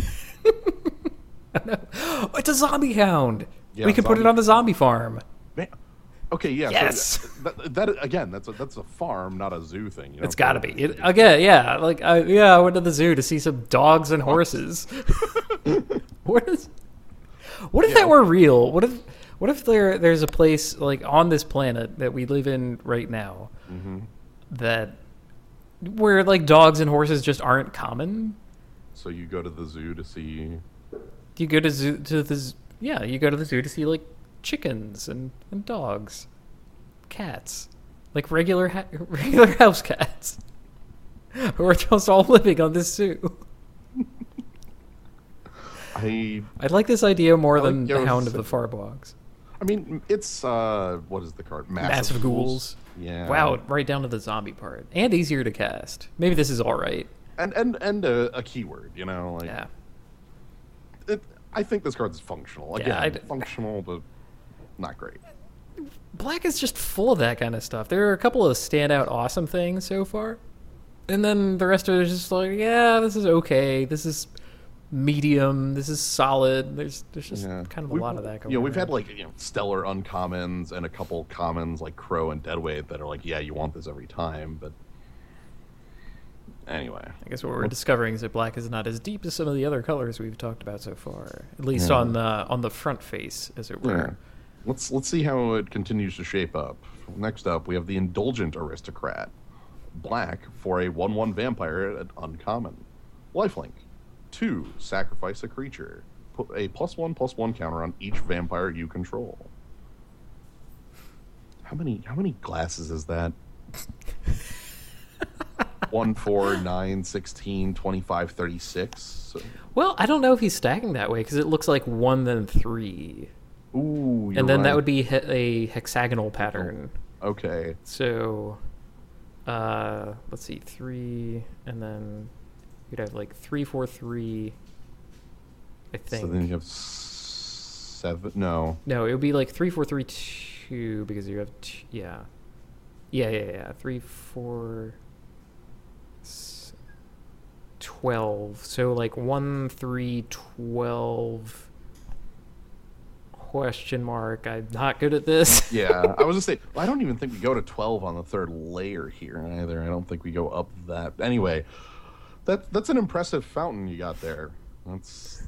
Oh, it's a zombie hound. Yeah, we can put it zombie- on the zombie farm. Man, okay, yeah. Yes. So that, that again, that's a, that's a farm, not a zoo thing. You know? It's got to be. It, again, yeah. Like, I, yeah, I went to the zoo to see some dogs and horses. what is? What if Yeah. that were real? What if? What if there there's a place like on this planet that we live in right now Mm-hmm. that where like dogs and horses just aren't common? So you go to the zoo to see. You go to zoo to the z- yeah. You go to the zoo to see like chickens and, and dogs, cats, like regular ha- regular house cats, who are just all living on this zoo. I I like this idea more I like than the Yo's- Hound of the Farbogs. I mean, it's uh, what is the card? Massive, Massive ghouls. Yeah. Wow, right down to the zombie part, and easier to cast. Maybe this is all right. And and and a, a keyword, you know, like. Yeah, It, I think this card's functional. Yeah, Again, I'd- functional, but not great. Black is just full of that kind of stuff. There are a couple of standout awesome things so far, and then the rest of it is just like, yeah, this is okay. This is medium. This is solid. There's there's just Yeah. kind of a We've- lot of that going. You know, we've around. had like you know stellar uncommons and a couple commons like Crow and Deadweight that are like, yeah, you want this every time, but anyway. I guess what we're discovering is that black is not as deep as some of the other colors we've talked about so far, at least Yeah. on the on the front face, as it were. Yeah. Let's let's see how it continues to shape up. Next up, we have the Indulgent Aristocrat. Black for a one one vampire at uncommon. Lifelink. Two, sacrifice a creature. Put a plus one plus one counter on each vampire you control. How many how many glasses is that? One, four, nine, sixteen, twenty-five, thirty-six. So, Well, I don't know if he's stacking that way because it looks like one then three, ooh, you're and then that right. would be he- a hexagonal pattern. Okay. So, uh, let's see, three, and then you'd have like three, four, three. I think. So then you have seven. No. No, it would be like three, four, three, two because you have two, yeah, yeah, yeah, yeah, three, four, s- twelve. So like one, three, twelve. Question mark. I'm not good at this. Yeah, I was just saying. I don't even think we go to twelve on the third layer here either. I don't think we go up that. Anyway, that that's an impressive fountain you got there. That's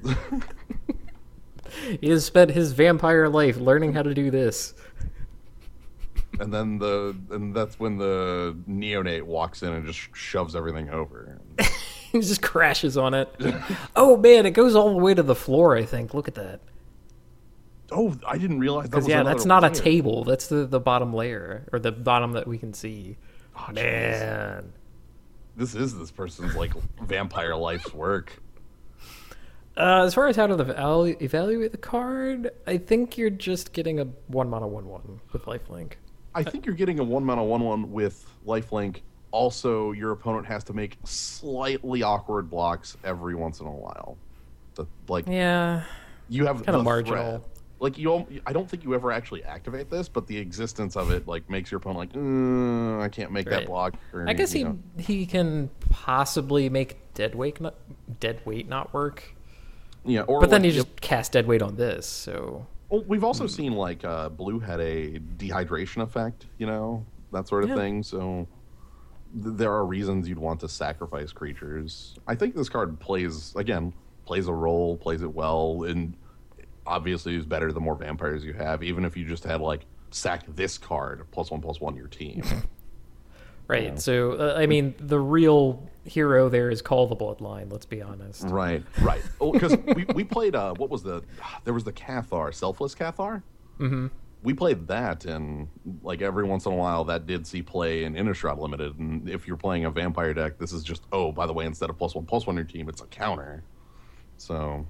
He has spent his vampire life learning how to do this. and then the and that's when the neonate walks in and just shoves everything over. He just crashes on it. Oh man, it goes all the way to the floor, I think. Look at that. Oh, I didn't realize that Because was yeah, another that's not a layer. table. That's the, the bottom layer, or the bottom that we can see. Oh, jeez. Man. This is this person's like vampire life's work. Uh, as far as how to val- evaluate the card, I think you're just getting a one mana one one with lifelink. I think you're getting a one mana one one with lifelink. Also, your opponent has to make slightly awkward blocks every once in a while. The, like Yeah, you have kinda the marginal. threat. Like you, al- I don't think you ever actually activate this, but the existence of it like makes your opponent like, mm, I can't make Right. that block. Or, I guess you he know. he can possibly make dead weight not, dead weight not work, yeah. Or but then like, you just cast dead weight on this. So Well, we've also seen like uh, Blue had a dehydration effect, you know, that sort of Yeah. thing. So th- there are reasons you'd want to sacrifice creatures. I think this card plays again plays a role, plays it well, and obviously is better the more vampires you have. Even if you just had like sack this card plus one plus one your team. right. Yeah. So uh, I mean, the real hero there is Call the Bloodline. Let's be honest. Right, right. Because we we played uh what was the there was the Cathar, Selfless Cathar. Mm-hmm. We played that, and like every once in a while, that did see play in Innistrad Limited. And if you're playing a vampire deck, this is just oh, by the way, instead of plus one plus one your team, it's a counter. So,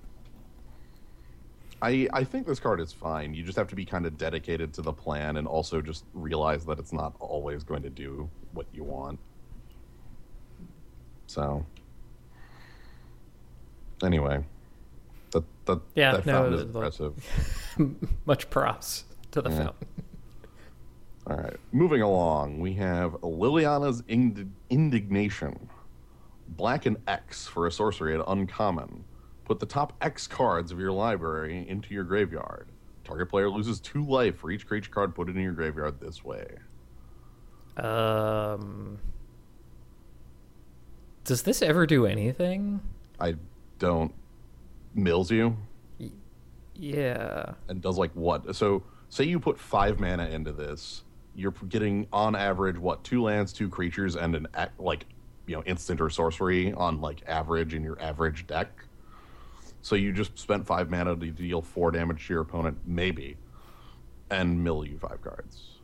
I I think this card is fine. You just have to be kind of dedicated to the plan, and also just realize that it's not always going to do what you want. So, anyway, that that Yeah, that no, fountain is the- impressive. Much props to the Yeah. fountain. All right, moving along, we have Liliana's Ind- Indignation. Black and X for a sorcery at uncommon. Put the top X cards of your library into your graveyard. Target player loses two life for each creature card put in your graveyard this way. Um, does this ever do anything? I don't mills you Yeah. and does like what? So say you put five mana into this, you're getting on average what two lands, two creatures, and an ac- like you know instant or sorcery on like average in your average deck. So you just spent five mana to deal four damage to your opponent, maybe, and mill you five cards.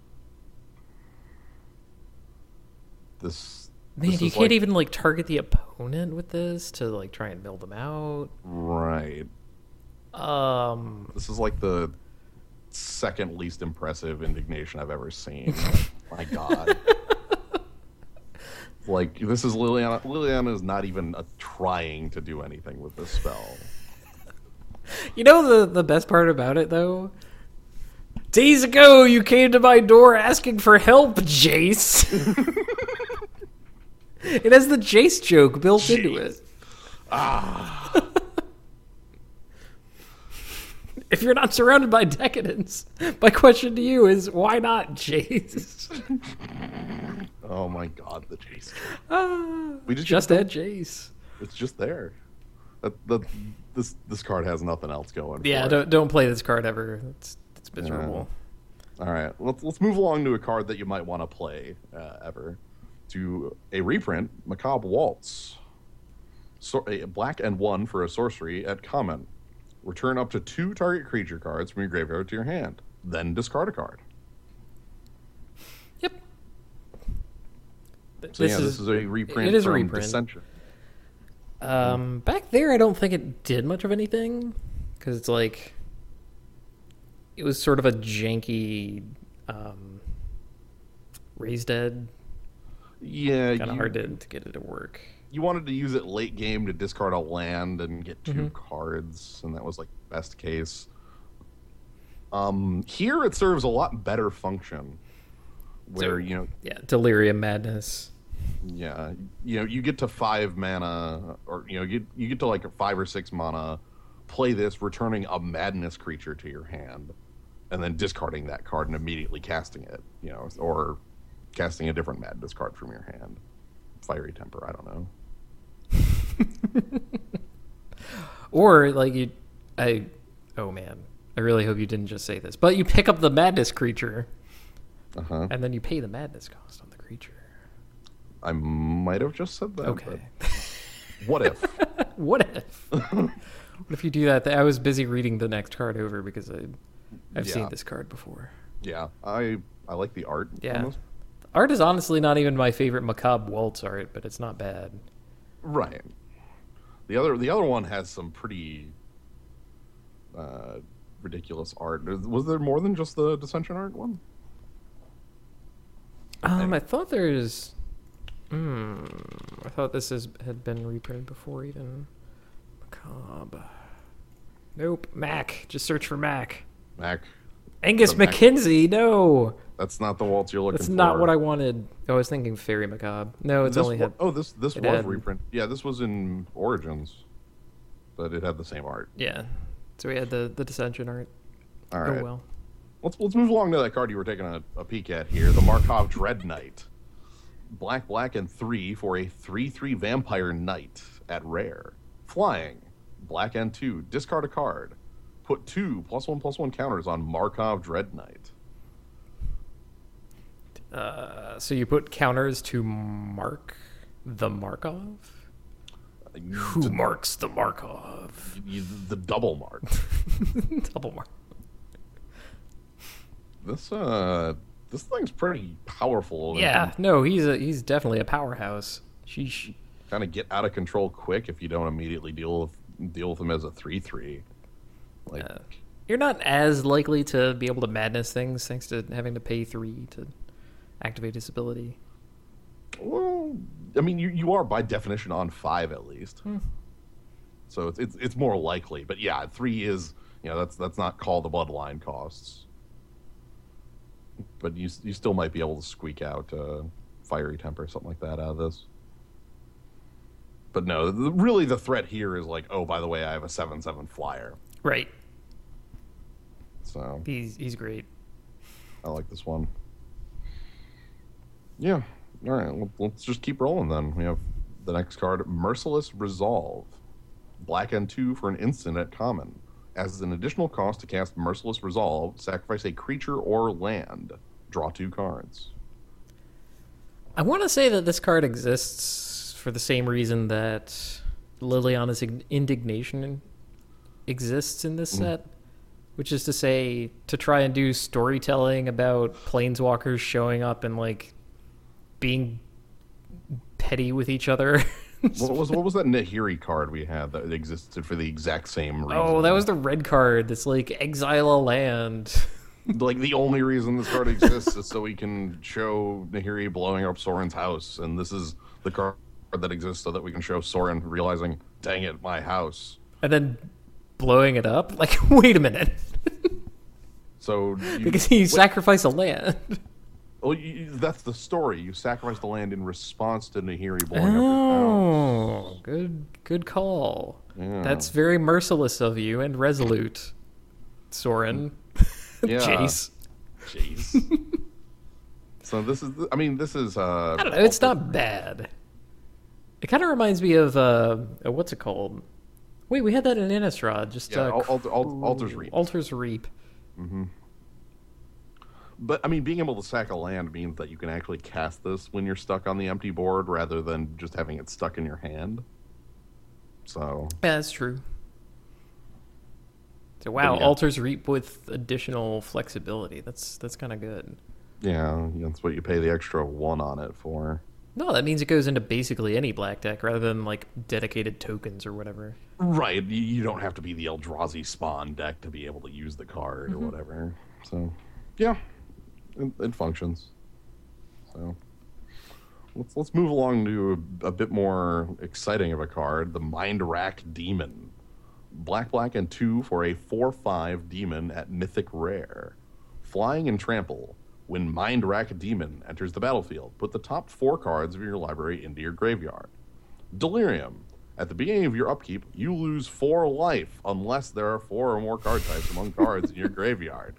This, Man, this you is can't like- even like target the opponent with this to like try and mill them out. right. Um, This is like the second least impressive indignation I've ever seen. My God. Like this is Liliana. Liliana is not even uh, trying to do anything with this spell. you know the the best part about it though. Days ago, you came to my door asking for help, Jace. It has the Jace joke built into it. Ah, If you're not surrounded by decadence, my question to you is why not Jace? oh my God, the Jace. Ah, We just just add Jace. It's just there. That, that this this card has nothing else going. Yeah, for it. don't don't play this card ever. It's it's miserable. All right, let's let's move along to a card that you might want to play uh, ever. To a reprint, Macabre Waltz. So, a black and one for a sorcery at common. Return up to two target creature cards from your graveyard to your hand. Then discard a card. Yep. So yeah, this is a reprint it is a from reprint. Dissension. Um, back there, I don't think it did much of anything because it's like it was sort of a janky um, Raise Dead. Yeah, Kind of you, hard to, to get it to work. you wanted to use it late game to discard a land and get two Mhm. cards, and that was like best case. Um, here it serves a lot better function, where So- you know, Yeah, Delirium Madness. yeah, you know, you get to five mana, or you know, you you get to like five or six mana, play this, returning a madness creature to your hand, and then discarding that card and immediately casting it, you know, or casting a different madness card from your hand. Fiery Temper, I don't know. Or like you, I, oh man, I really hope you didn't just say this, but you pick up the Madness creature Uh huh. and then you pay the Madness cost on the creature. I might have just said that. Okay. but What if? What if? What if you do that? I was busy reading the next card over because I I've Yeah. seen this card before. Yeah, I I like the art. Yeah. almost. Art is honestly not even my favorite Macabre Waltz art, but it's not bad. Right. The other the other one has some pretty uh, ridiculous art. Was there more than just the Dissension art one? Um, I thought there's. Hmm. I thought this is had been reprinted before even. Macabre. Nope. Mac. Just search for Mac. Mac. Angus The Mac- McKenzie. No, That's not the waltz you're looking that's for. not what I wanted. I was thinking Fairy Macabre. No, it's This only wa- had. oh this this it was had- reprint. Yeah, this was in Origins, but it had the same art. Yeah. So we had the the Dissension art. All right. Oh well. Let's let's move along to that card you were taking a, a peek at here, the Markov Dread Knight. Black, black, and three for a three three Vampire Knight at rare. Flying, black and two, discard a card. Put two plus one plus one counters on Markov Dread Knight. Uh, so you put counters to mark the Markov? Who D- marks the Markov? you- the double mark. Double mark. This uh, this thing's pretty powerful. Yeah, no, he's a he's definitely a powerhouse. Sheesh. Kind of get out of control quick if you don't immediately deal with deal with him as a three three. Like, Uh, you're not as likely to be able to madness things thanks to having to pay three to activate his ability. well, I mean, you, you are by definition on five at least, Hmm. so it's, it's it's more likely. But yeah, three is you know that's that's not call the bloodline costs, but you you still might be able to squeak out uh, fiery temper or something like that out of this. But no, the, really the threat here is like, oh, by the way, I have a seven seven flyer, Right. so He's he's great. I like this one. Yeah. All right. Well, let's just keep rolling then. We have the next card, Merciless Resolve. Black and two for an instant at common. As an additional cost to cast Merciless Resolve, sacrifice a creature or land. Draw two cards. I want to say that this card exists for the same reason that Liliana's Ig- Indignation exists in this set, which is to say, to try and do storytelling about planeswalkers showing up and like being petty with each other. What was what was that Nahiri card we had that existed for the exact same reason? Oh, that was the red card that's like exile a land. like the only reason this card exists is so we can show Nahiri blowing up Soren's house, and this is the card that exists so that we can show Soren realizing, dang it, my house. And then blowing it up? Like, wait a minute. So you, Because he sacrificed a land. well, you, that's the story. You sacrifice the land in response to Nahiri blowing up your house. Oh, good good call. Yeah. That's very merciless of you and resolute, Soren. Yeah. Jace. Jeez. So this is, I mean, this is. Uh, I don't know. It's not bad. It kind of reminds me of uh, uh, what's it called? Wait, we had that in Innistrad. Just Yeah, uh, Al- Al- Al- Altar's Reap. Altar's Reap. But I mean, being able to sack a land means that you can actually cast this when you're stuck on the empty board, rather than just having it stuck in your hand. So Yeah, that's true. So wow, yeah. Altar's Reap with additional flexibility. That's that's kind of good. yeah, that's what you pay the extra one on it for. No, that means it goes into basically any black deck rather than like dedicated tokens or whatever. Right, you- you don't have to be the Eldrazi spawn deck to be able to use the card or whatever. So, yeah, it, it functions. So, let's let's move along to a, a bit more exciting of a card, the Mind Rack Demon. Black, black, and two for a four five demon at Mythic Rare. Flying and trample. When Mind Rack Demon enters the battlefield, put the top four cards of your library into your graveyard. Delirium. At the beginning of your upkeep, you lose four life unless there are four or more card types among cards in your graveyard.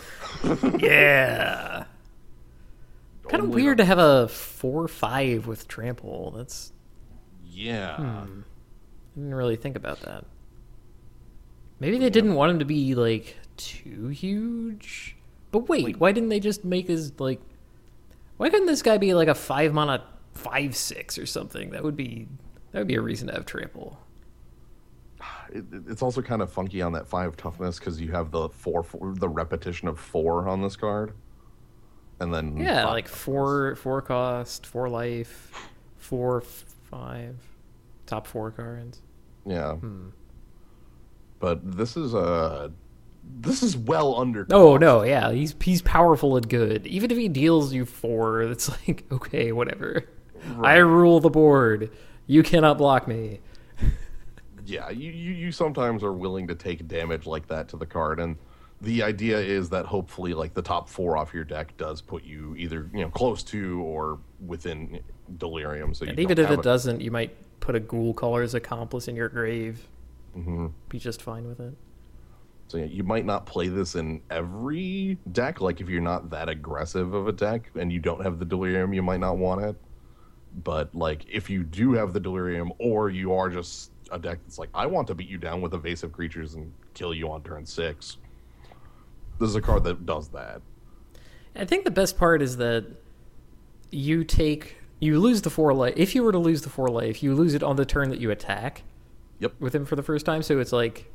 Yeah. Kind of Only weird the- to have a four five with trample. That's Yeah. I didn't really think about that. Maybe they didn't want him to be like too huge. But wait, why didn't they just make his like? Why couldn't this guy be like a five mana five six or something? That would be that would be a reason to have trample. it, it's also kind of funky on that five toughness because you have the four, four the repetition of four on this card, and then Yeah, five like toughness. four four cost, four life, four five, top four cards. Yeah, Hmm. but this is uh this is well under. Oh no, yeah, he's he's powerful and good. Even if he deals you four, it's like okay, whatever. Right. I rule the board. You cannot block me. Yeah, you, you you sometimes are willing to take damage like that to the card, and the idea is that hopefully, like the top four off your deck does put you either you know close to or within delirium. So you And even don't if have it a- doesn't, you might put a Ghoul Caller's Accomplice in your grave. Mhm. Be just fine with it. So yeah, you might not play this in every deck. Like if you're not that aggressive of a deck and you don't have the delirium, you might not want it. But like if you do have the delirium, or you are just a deck that's like, I want to beat you down with evasive creatures and kill you on turn six. This is a card that does that. I think the best part is that you take you lose the four life. If you were to lose the four life, you lose it on the turn that you attack. Yep. With him for the first time, so it's like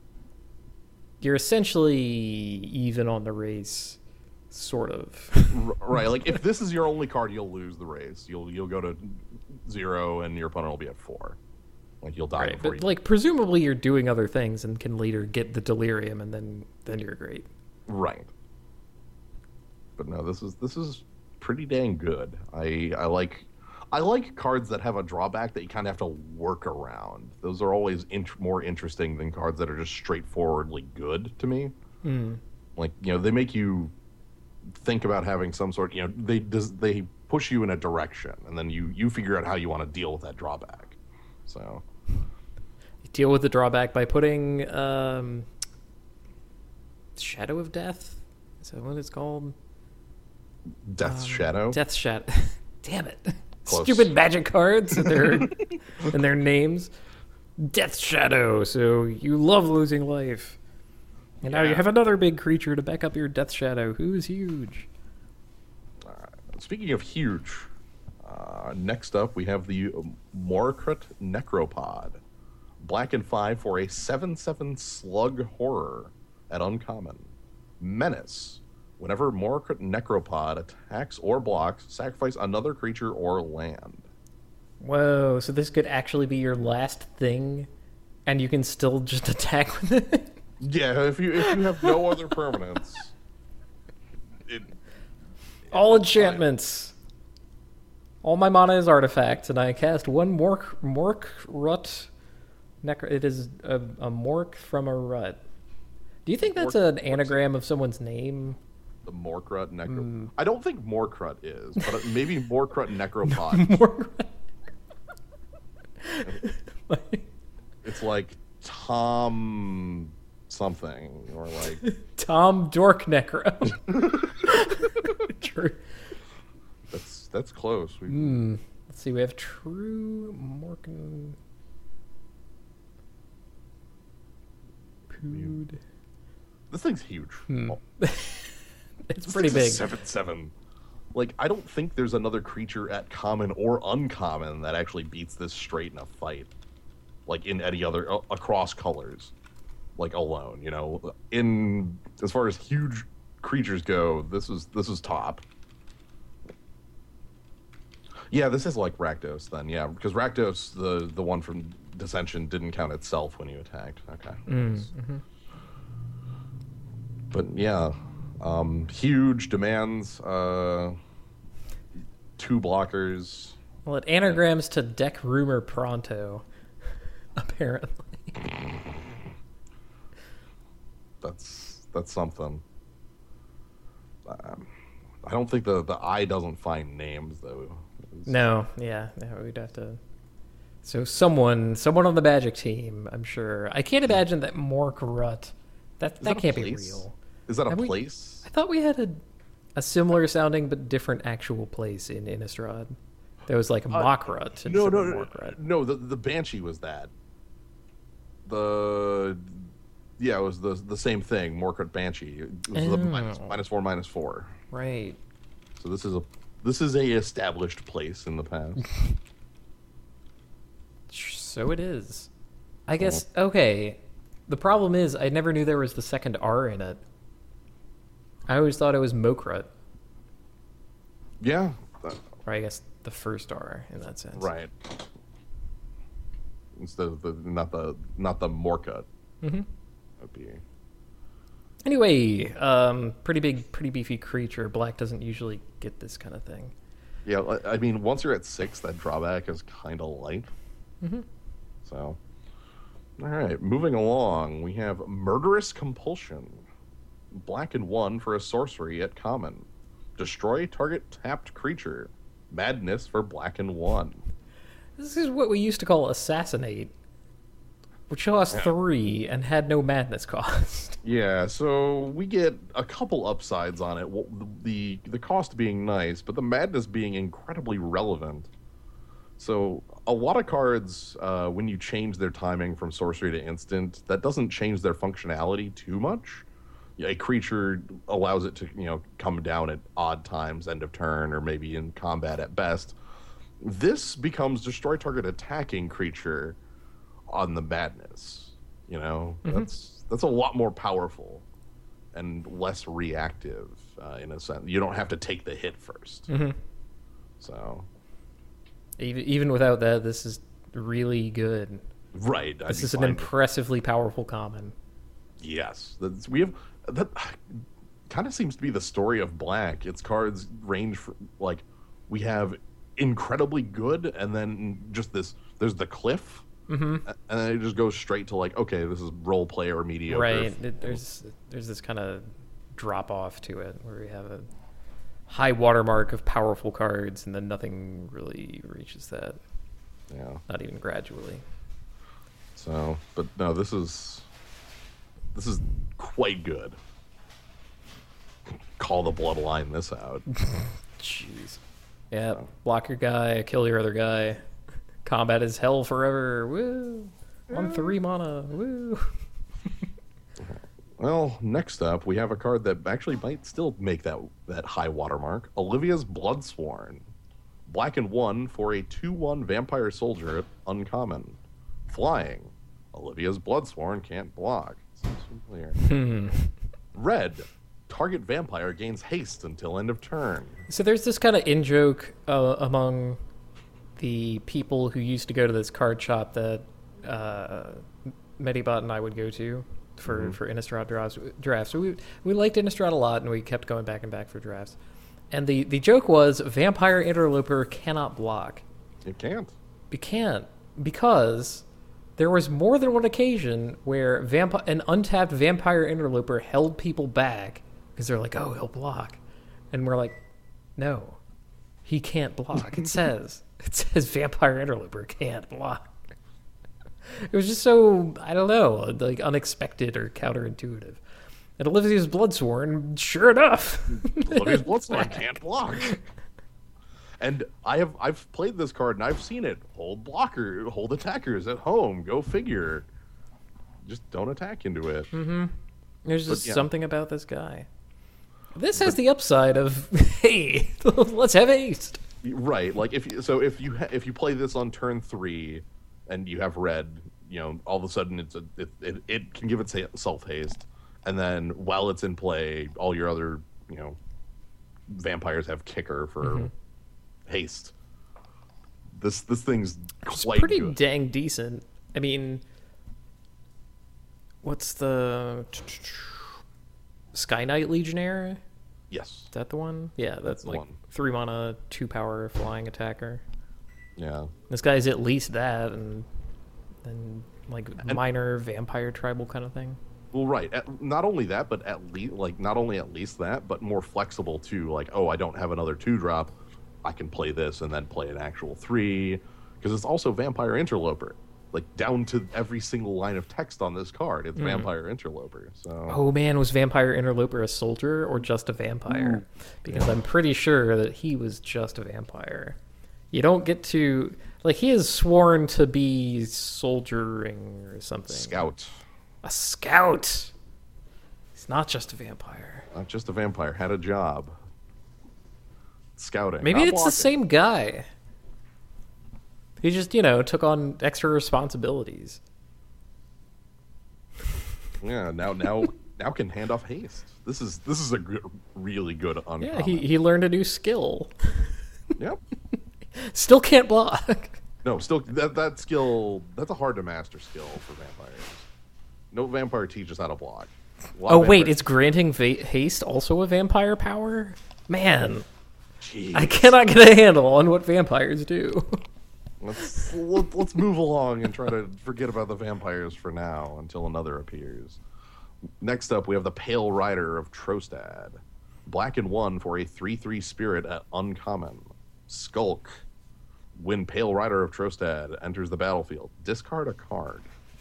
you're essentially even on the race, sort of. R- right. Like if this is your only card, you'll lose the race. You'll you'll go to zero and your opponent will be at four. Like you'll die Right, before but you. like presumably you're doing other things and can later get the delirium, and then then you're great. Right. But no, this is this is pretty dang good. I I like I like cards that have a drawback that you kind of have to work around. Those are always int- more interesting than cards that are just straightforwardly good to me. Mm. Like you know, they make you think about having some sort. You know, they does they push you in a direction, and then you you figure out how you want to deal with that drawback. So. You deal with the drawback by putting um, Shadow of Death. Is that what it's called? Death's Um, Shadow. Death's Shadow. Damn it! Close. Stupid magic cards and their and their names. Death's Shadow. So you love losing life, and now you Yeah. have another big creature to back up your Death Shadow, who's huge. Speaking of huge, uh, next up we have the Morkrut Necropod. Black and five for a seven seven slug horror at uncommon. Menace. Whenever Morkrut Necropod attacks or blocks, sacrifice another creature or land. Whoa! So this could actually be your last thing, and you can still just attack with it. Yeah, if you if you have no other permanents, it, All enchantments. All my mana is artifacts, and I cast one Mork Mork Rut. Necro. It is a, a Mork from a Rut. Do you think that's Mork- an anagram of someone's name? the Morkrut Necro. Mm. I don't think Morkrut is, but maybe Morkrut Necropod. Mork. It's like Tom something, or like Tom Dork Necro. True. that's that's close. We, Hmm. Let's see. We have True Morkan. Pood. This thing's huge. Hmm. Oh, It's this pretty thing's a big. Seven seven. Like I don't think there's another creature at common or uncommon that actually beats this straight in a fight. Like in any other uh, across colors, like alone. You know, in as far as huge creatures go, this is this is top. Yeah, this is like Rakdos then. Yeah, because Rakdos, the the one from Dissension, didn't count itself when you attacked. Okay. Mm, mhm. But yeah, um, huge demands. Uh, two blockers. Well, it anagrams to Deck Rumor Pronto, apparently. That's that's something. Um, I don't think the the eye doesn't find names though. It's- No, yeah, yeah, we'd have to. So someone, someone on the Magic team, I'm sure. I can't imagine that Mork Rut. That Is that that a can't be place? real. Is that a Have we- place? I thought we had a a similar sounding but different actual place in Innistrad. There was like a Mock Rut. Uh, No, instead no, of no, Mork Rut. no. The the Banshee was that. The yeah, it was the the same thing. Morkrut Banshee. It was the minus, Oh. minus four, minus four. Right. So this is a this is a established place in the past. So it is. I guess, okay. The problem is, I never knew there was the second R in it. I always thought it was Mokraut. Yeah. Or I guess the first R in that sense. Right. Instead of the not the not the Morcut. Mm-hmm. That'd be. Anyway, um, pretty big, pretty beefy creature. Black doesn't usually get this kind of thing. Yeah, I mean, once you're at six, that drawback is kind of light. Mm-hmm. So, all right, moving along, we have Murderous Compulsion. Black and one for a sorcery at common. Destroy target tapped creature. Madness for black and one. This is what we used to call assassinate, which cost Yeah. three and had no madness cost. Yeah, so we get a couple upsides on it. Well, the the cost being nice, but the madness being incredibly relevant. So a lot of cards, uh, when you change their timing from sorcery to instant, that doesn't change their functionality too much. A creature allows it to, you know, come down at odd times, end of turn, or maybe in combat at best. This becomes destroy target attacking creature on the madness. You know, Mm-hmm. that's that's a lot more powerful and less reactive uh, in a sense. You don't have to take the hit first. Mm-hmm. So, Even, even without that, this is really good. right. I'd This be is an fine with- impressively powerful common. Yes, that's, we have that. Kind of seems to be the story of Black. Its cards range from like we have incredibly good, and then just this. There's the cliff, Mm-hmm. and then it just goes straight to like, okay, this is role play or mediocre. Right. It, there's there's this kind of drop off to it where we have a high watermark of powerful cards, and then nothing really reaches that. Yeah. Not even gradually. So, but no, this is this is quite good. Call the bloodline this out. Jeez. Yeah. Block your guy, kill your other guy. Combat is hell forever. Woo. On three mana. Woo. Well, next up, we have a card that actually might still make that that high watermark. Olivia's Bloodsworn. Black and one for a two one vampire soldier, uncommon. Flying. Olivia's Bloodsworn can't block. Seems familiar. Hmm. Red. Target vampire gains haste until end of turn. So there's this kind of in-joke uh, among the people who used to go to this card shop that uh, Medibot and I would go to for, Mhm. for Innistrad drafts. drafts. So we, we liked Innistrad a lot, and we kept going back and back for drafts. And the, the joke was, Vampire Interloper cannot block. It can't. It can't, because there was more than one occasion where vamp- an untapped Vampire Interloper held people back because they're like, oh, he'll block. And we're like, no, he can't block. It says, it says Vampire Interloper can't block. It was just so, I don't know, like unexpected or counterintuitive. And Olivia's Bloodsworn, sure enough. Olivia's Bloodsworn can't block. And I have I've played this card and I've seen it. Hold blocker, hold attackers at home. Go figure. Just don't attack into it. Mm-hmm. There's But, just yeah. something about this guy. This has the upside of, hey, let's have haste. Right. Like if you, so if you ha- if you play this on turn three, and you have red, you know, all of a sudden it's a it it, it can give itself haste, and then while it's in play, all your other you know vampires have kicker for Mm-hmm. haste. This this thing's It's quite pretty good. dang decent. I mean, what's the Sky Knight Legionnaire? Yes. Is that the one? Yeah, that's, the like one. three mana, two power flying attacker. Yeah. This guy's at least that, and then like minor vampire tribal kind of thing. Well, right. At, not only that, but at least like not only at least that, but more flexible too. Like, oh, I don't have another two drop, I can play this and then play an actual three, because it's also Vampire Interloper. Like down to every single line of text on this card, it's Vampire Interloper. So Oh man, was Vampire Interloper a soldier or just a vampire? Because I'm pretty sure that he was just a vampire. You don't get to like he is sworn to be soldiering or something. Scout, A scout. He's not just a vampire. not just a vampire, had a job. Scouting. Maybe not it's the blocking. same guy. He just, you know, took on extra responsibilities. Yeah, now now now can hand off haste. This is this is a good, really good uncommon. Yeah, he, he learned a new skill. Yep. Still can't block. No, still that that skill that's a hard to master skill for vampires. No vampire teaches how to block. Oh wait, it's granting va- haste also a vampire power? Man, Jeez. I cannot get a handle on what vampires do. Let's let, let's move along and try to forget about the vampires for now until another appears. Next up, we have the Pale Rider of Trostad. Black and one for a three three spirit at uncommon. Skulk. When Pale Rider of Trostad enters the battlefield, discard a card.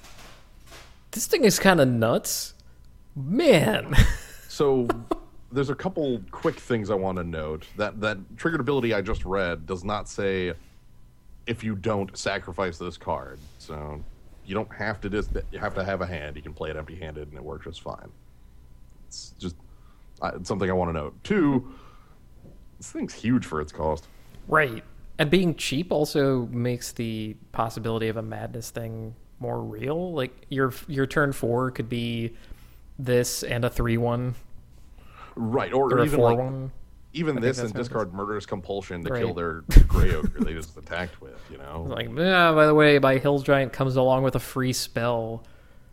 This thing is kind of nuts. Man. So there's a couple quick things I want to note. That that triggered ability I just read does not say if you don't sacrifice this card. So you don't have to just you have to have a hand. You can play it empty-handed and it works just fine. It's just uh, it's something I want to note. Two, this thing's huge for its cost. Right. And being cheap also makes the possibility of a madness thing more real. Like your your turn four could be this and a three one. Right, or, Or a even four like one. even I this think and that's discard Murderous Compulsion to Right. kill their gray ogre they just attacked with, you know? Like, yeah, by the way, my Hills Giant comes along with a free spell.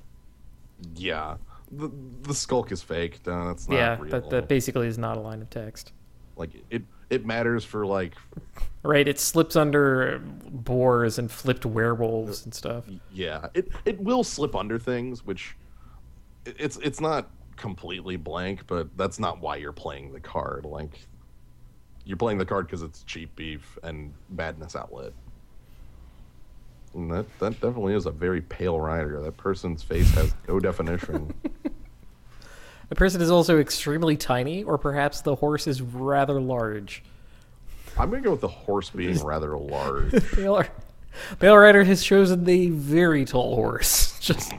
Yeah. The the skulk is fake. No, that's not yeah, real. that, that basically is not a line of text. Like it it matters for like Right, it slips under boars and flipped werewolves and stuff. yeah, it it will slip under things, which it- it's it's not completely blank, but that's not why you're playing the card. Like you're playing the card because it's cheap beef and madness outlet. And that that definitely is a very pale rider. That person's face has no definition. The person is also extremely tiny, or perhaps the horse is rather large. I'm gonna go with the horse being rather large. Pale, Pale Rider has chosen the very tall horse. Just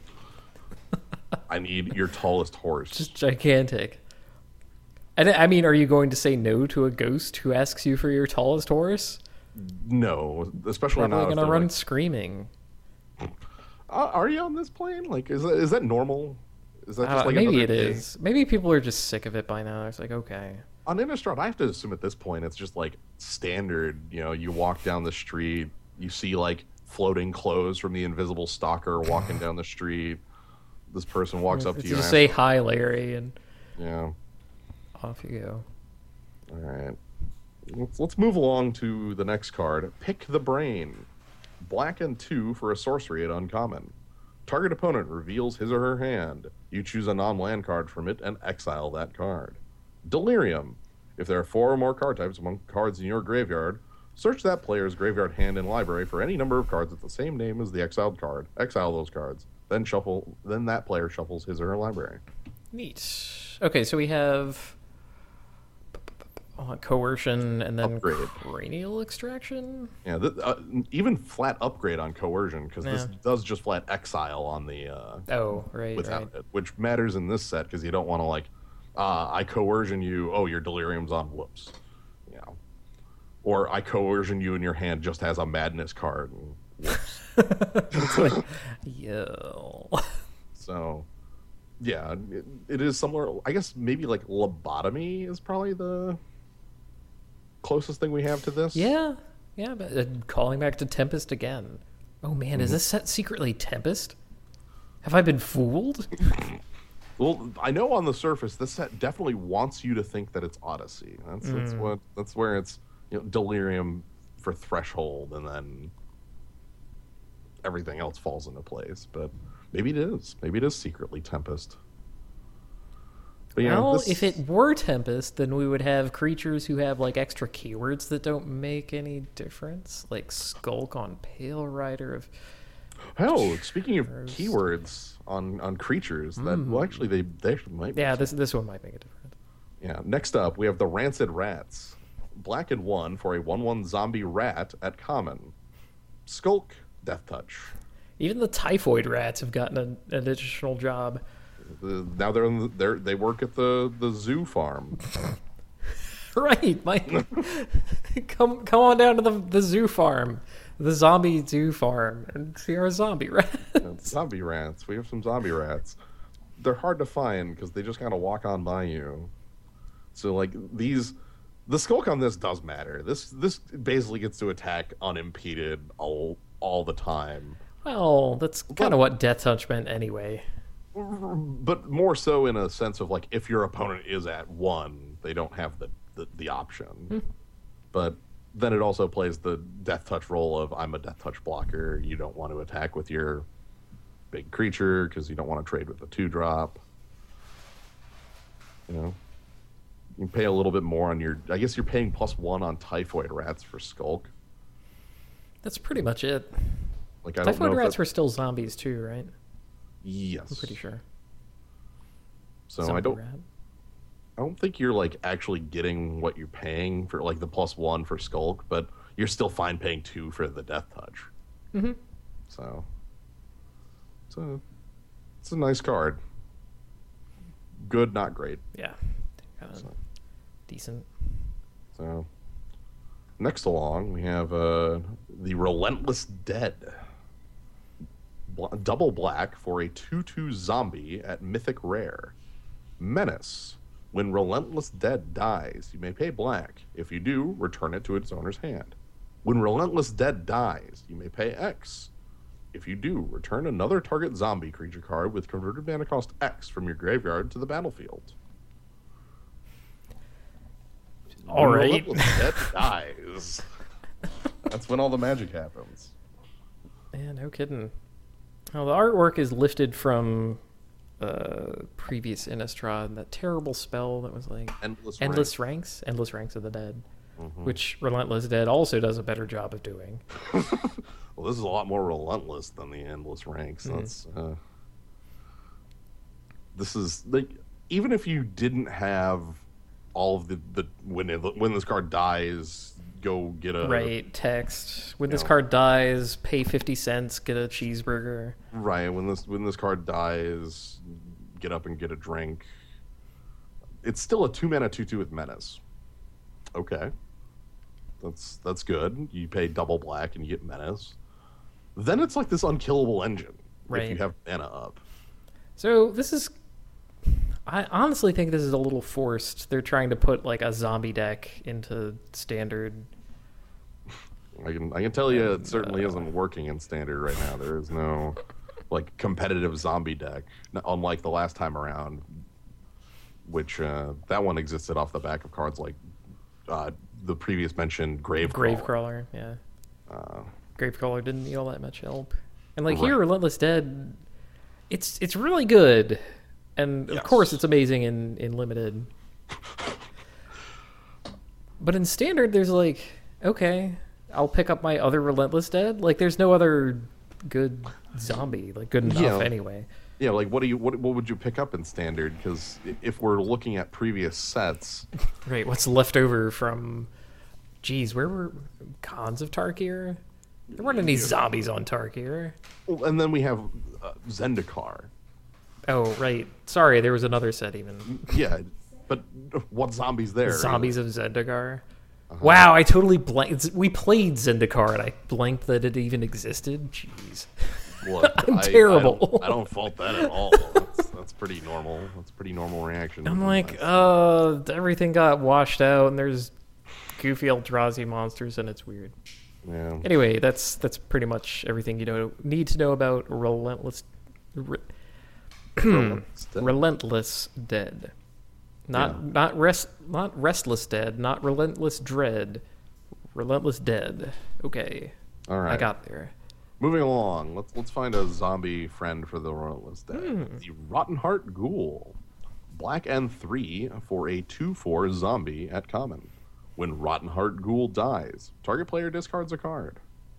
I need your tallest horse. just gigantic. And I mean, are you going to say no to a ghost who asks you for your tallest horse? No, especially Probably not. if going to they're run like, screaming. uh, are you on this plane? Like, is that, is that normal? Is that just Uh, like maybe another it day? is. Maybe people are just sick of it by now. It's like, okay. On Innistrad, I have to assume at this point it's just like standard. You know, you walk down the street, you see like floating clothes from the invisible stalker walking down the street. This person walks up to You you. just and say asks- hi, Larry, and yeah. off you go. All right. Let's, let's move along to the next card. Pick the Brain. Black and two for a sorcery at uncommon. Target opponent reveals his or her hand. You choose a non-land card from it and exile that card. Delirium. If there are four or more card types among cards in your graveyard, search that player's graveyard hand and library for any number of cards with the same name as the exiled card. Exile those cards. Then shuffle. Then that player shuffles his or her library. Neat. Okay, so we have uh, coercion and then Upgrade. cranial extraction. Yeah, th- uh, even flat upgrade on coercion, because this Yeah. does just flat exile on the uh, Oh, right, without right. it, which matters in this set because you don't want to like, uh, I coercion you. Oh, your delirium's on. Whoops, you know, or I coercion you, and your hand just has a madness card. And whoops. It's like, yo. So, yeah, it, it is similar. I guess maybe like lobotomy is probably the closest thing we have to this. Yeah, yeah, but uh, calling back to Tempest again. Oh man, Mm-hmm. is this set secretly Tempest? Have I been fooled? Well, I know on the surface this set definitely wants you to think that it's Odyssey. That's that's Mm. what that's where it's, you know, delirium for threshold, and then everything else falls into place. But maybe it is. Maybe it is secretly Tempest. But, you know, Well, this- if it were Tempest, then we would have creatures who have like extra keywords that don't make any difference, like Skulk on Pale Rider of. hell, speaking of First. keywords on on creatures, that well actually they they actually might. be Yeah, this this one might make a difference. Yeah, next up, we have the Rancid Rats. Black and one for a one one zombie rat at common. Skulk, Death Touch. Even the Typhoid Rats have gotten an, an additional job. The, now they're, in the, they're they work at the, the zoo farm. Right, Mike. come come on down to the the zoo farm, the zombie zoo farm, and see our zombie rats. Zombie rats. We have some zombie rats. they're hard to find because they just kind of walk on by you. So like these, the skulk on this does matter. This this basically gets to attack unimpeded all all the time. Well, that's kind of what Death Touch meant anyway. But more so in a sense of like if your opponent is at one, they don't have the the, the option. Hmm. But then it also plays the Death Touch role of I'm a Death Touch blocker. You don't want to attack with your big creature because you don't want to trade with the two drop. You know, you pay a little bit more on your. I guess you're paying plus one on Typhoid Rats for Skulk. That's pretty much it. Like I Typhoid don't know Rats that... were still zombies too, right? Yes, I'm pretty sure. So Zombie I don't. rat. I don't think you're like actually getting what you're paying for like the plus one for Skulk, but you're still fine paying two for the Death Touch. Mm-hmm. So, it's a it's a nice card. Good, not great. Yeah, uh, so, decent. So, next along we have uh, the Relentless Dead. Bl- double black for a two two zombie at Mythic Rare. Menace. When Relentless Dead dies, you may pay black. If you do, return it to its owner's hand. When Relentless Dead dies, you may pay X. If you do, return another target zombie creature card with converted mana cost X from your graveyard to the battlefield. All when right. Relentless Dead dies. That's when all the magic happens. Yeah, no kidding. Well, the artwork is lifted from uh, previous Innistrad, that terrible spell that was like Endless, Endless Ranks. Ranks, Endless Ranks of the Dead, mm-hmm. which Relentless Dead also does a better job of doing. Well, this is a lot more relentless than the Endless Ranks. Mm-hmm. That's uh, this is like even if you didn't have all of the, the when it, when this card dies, go get a right text. When this know. card dies, pay fifty cents, get a cheeseburger. Right when this when this card dies, get up and get a drink. It's still a two mana two two with Menace. Okay, that's that's good. You pay double black and you get Menace. Then it's like this unkillable engine right. if you have mana up. So this is. I honestly think this is a little forced. They're trying to put like a zombie deck into standard. I can I can tell you and, it certainly uh, isn't working in standard right now. There is no like competitive zombie deck, unlike the last time around, which uh, that one existed off the back of cards like uh, the previous mentioned Gravecrawler. Gravecrawler, yeah. Uh, Gravecrawler didn't need all that much help, and like right. here, Relentless Dead, it's it's really good. And, of yes. course, it's amazing in, in Limited. But in Standard, there's like, okay, I'll pick up my other Relentless Dead. Like, there's no other good zombie, like, good enough yeah. anyway. Yeah, like, what do you what what would you pick up in Standard? Because if we're looking at previous sets... Right, what's left over from... Geez, where were... Khans of Tarkir? There weren't any yeah. zombies on Tarkir. Well, and then we have uh, Zendikar. Oh, right. Sorry, there was another set even. Yeah, but what zombies there? Zombies of Zendikar. Uh-huh. Wow, I totally blanked. We played Zendikar, and I blanked that it even existed. Jeez. Look, I'm I, terrible. I don't, I don't fault that at all. That's, that's pretty normal. That's pretty normal reaction. I'm like, uh, everything got washed out, and there's goofy Eldrazi monsters, and it's weird. Yeah. Anyway, that's that's pretty much everything you know need to know about Relentless... Re- Relentless Dead. Relentless Dead, not Yeah. not rest not Restless Dead, not Relentless Dread, Relentless Dead. Okay, All right, I got there. Moving along, let's let's find a zombie friend for the Relentless Dead. Mm. The Rotten Heart Ghoul, black and three for a two four zombie at common. When Rotten Heart Ghoul dies, target player discards a card.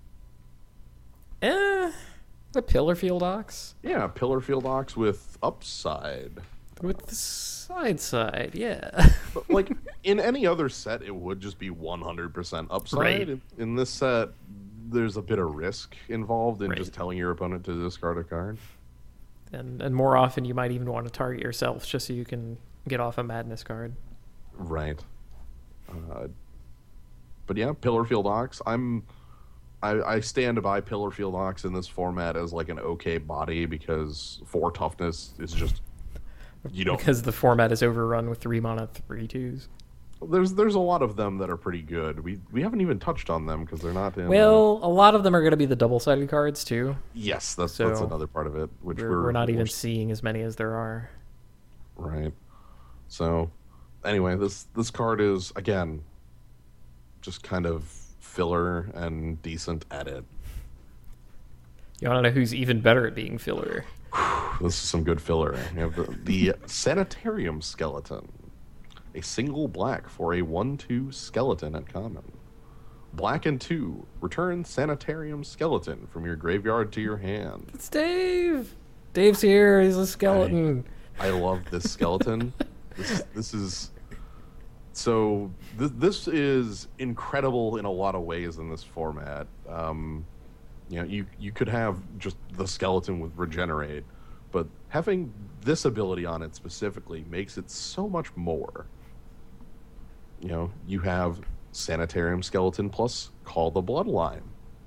Eh. The Pillarfield Ox? Yeah, Pillarfield Ox with upside. With the side side, yeah. But, like, in any other set, it would just be one hundred percent upside. Right. In, in this set, there's a bit of risk involved in Right. just telling your opponent to discard a card. And and more often, you might even want to target yourself just so you can get off a Madness card. Right. Uh, but yeah, Pillarfield Ox. I'm... I, I stand by Pillarfield Ox in this format as like an okay body because four toughness is just You don't. Because the format is overrun with three mana three twos. There's there's a lot of them that are pretty good. We we haven't even touched on them because they're not in. Well, a lot of them are going to be the double-sided cards too. Yes, that's So that's another part of it, which We're, we're we're not even we're- seeing as many as there are. right. So, anyway, this this card is again just kind of filler and decent at it. You want to know who's even better at being filler? This is some good filler. We have the, the Sanitarium Skeleton. A single black for a one two skeleton at common. Black and two. Return Sanitarium Skeleton from your graveyard to your hand. It's Dave. Dave's here. He's a skeleton. I love this skeleton. this, this is... So, th- this is incredible in a lot of ways in this format. Um, you know, you, you could have just the skeleton with Regenerate, but having this ability on it specifically makes it so much more. You know, you have Sanitarium Skeleton plus Call the Bloodline.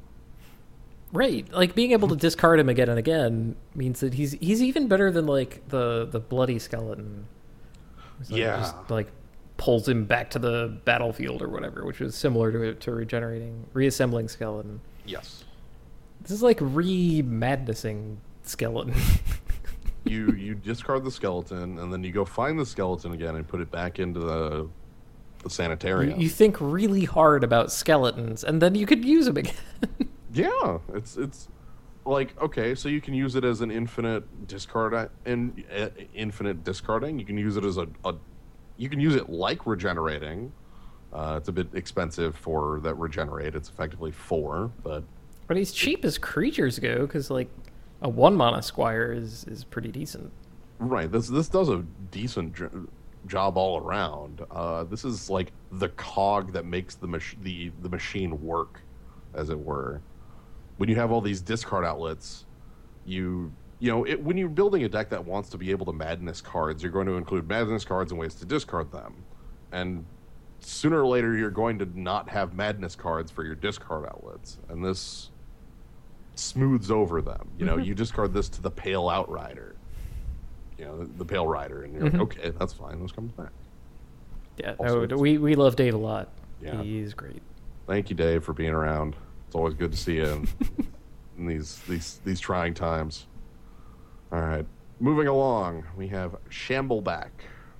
Right, like being able to discard him again and again means that he's he's even better than like the the bloody skeleton. It's like, Yeah. just, like pulls him back to the battlefield or whatever, which is similar to to regenerating, reassembling skeleton. Yes. This is like re-madnessing skeleton. you you discard the skeleton, and then you go find the skeleton again and put it back into the the you, sanitarium. you think really hard about skeletons, and then you could use them again. Yeah, it's it's like, okay, so you can use it as an infinite discard a- and uh, infinite discarding. You can use it as a, a you can use it like regenerating. Uh, it's a bit expensive for that regenerate. It's effectively four, but But he's cheap as creatures go, because like a one mana squire is is pretty decent. right. This this does a decent jo- job all around. Uh, this is like the cog that makes the mach- the the machine work, as it were. When you have all these discard outlets, you you know it, when you're building a deck that wants to be able to madness cards, you're going to include madness cards and ways to discard them, and sooner or later you're going to not have madness cards for your discard outlets, and this smooths over them. You know, Mhm. you discard this to the Pale Outrider, you know, the, the Pale Rider, and you're Mhm. like, okay, that's fine. This comes back. Yeah, Also, no, it's- we we love Dave a lot. Yeah. He's great. Thank you, Dave, for being around. It's always good to see you in, in these these these trying times. All right, moving along, we have Shambleback.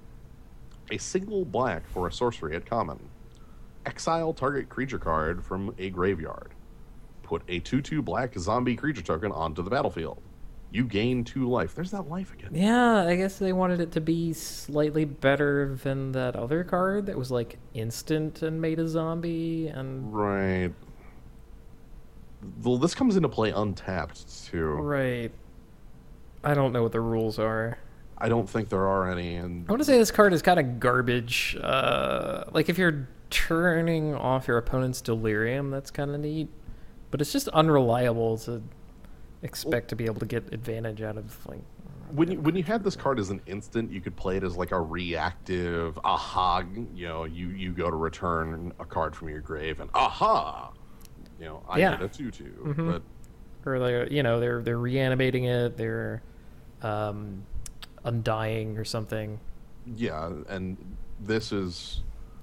A single black for a sorcery at common. Exile target creature card from a graveyard. Put a two two black zombie creature token onto the battlefield. You gain two life. There's that life again. Yeah, I guess they wanted it to be slightly better than that other card that was like instant and made a zombie and Right. Well, this comes into play untapped, too. right. I don't know what the rules are. I don't think there are any. And I want to say this card is kind of garbage. Uh, like if you're turning off your opponent's delirium, that's kind of neat. But it's just unreliable to expect to be able to get advantage out of like. when you when you had this card as an instant, you could play it as like a reactive aha. You know, you you go to return a card from your grave and aha. You know, I Yeah. get a two two, Mhm. but Or like you know they're they're reanimating it, they're um, undying or something. yeah, and this is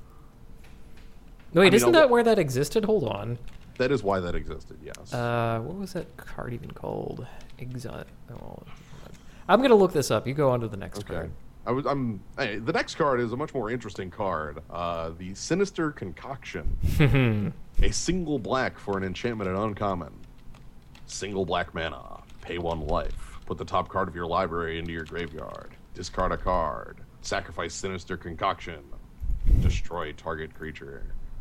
No, wait, I mean, isn't a lo- that where that existed? Hold on. that is why that existed. Yes. Uh, what was that card even called? Exile. Oh, I'm gonna look this up. You go on to the next Okay. card. I was. I'm. Hey, the next card is a much more interesting card. Uh, the Sinister Concoction. A single black for an enchantment and uncommon. Single black mana. Pay one life. Put the top card of your library into your graveyard. Discard a card. Sacrifice Sinister Concoction. Destroy target creature.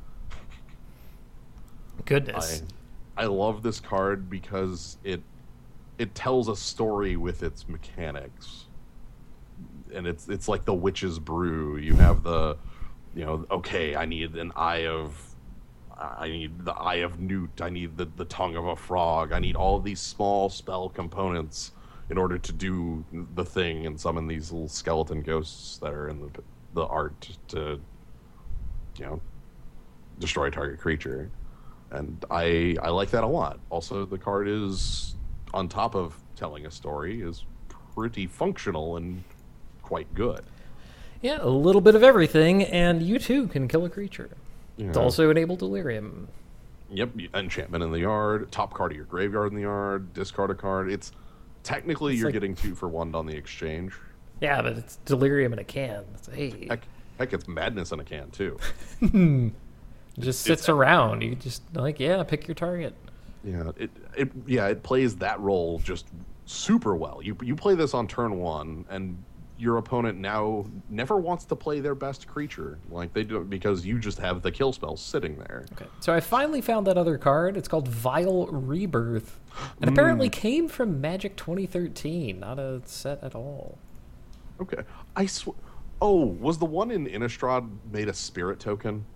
Goodness. I, I love this card because it it tells a story with its mechanics, and it's it's like the witch's brew. You have the, you know, okay, I need an eye of, I need the eye of newt. I need the the tongue of a frog. I need all of these small spell components in order to do the thing and summon these little skeleton ghosts that are in the the art to, you know, destroy a target creature. And I I like that a lot. Also, the card is, on top of telling a story, is pretty functional and quite good. Yeah, a little bit of everything, and you too can kill a creature. Yeah. It's also enable delirium. Yep, enchantment in the yard, top card of your graveyard in the yard, discard a card. It's technically It's you're like- getting two for one on the exchange. Yeah, but it's delirium in a can. It's, hey, Heck, heck, it's madness in a can too. it just sits it's- around. You just like, yeah, pick your target. Yeah, it, it yeah it plays that role just super well. You you play this on turn one, and your opponent now never wants to play their best creature like they do because you just have the kill spell sitting there. Okay, so I finally found that other card. It's called Vile Rebirth, and apparently came from Magic twenty thirteen, not a set at all. Okay, I sw- oh was the one in Innistrad made a spirit token?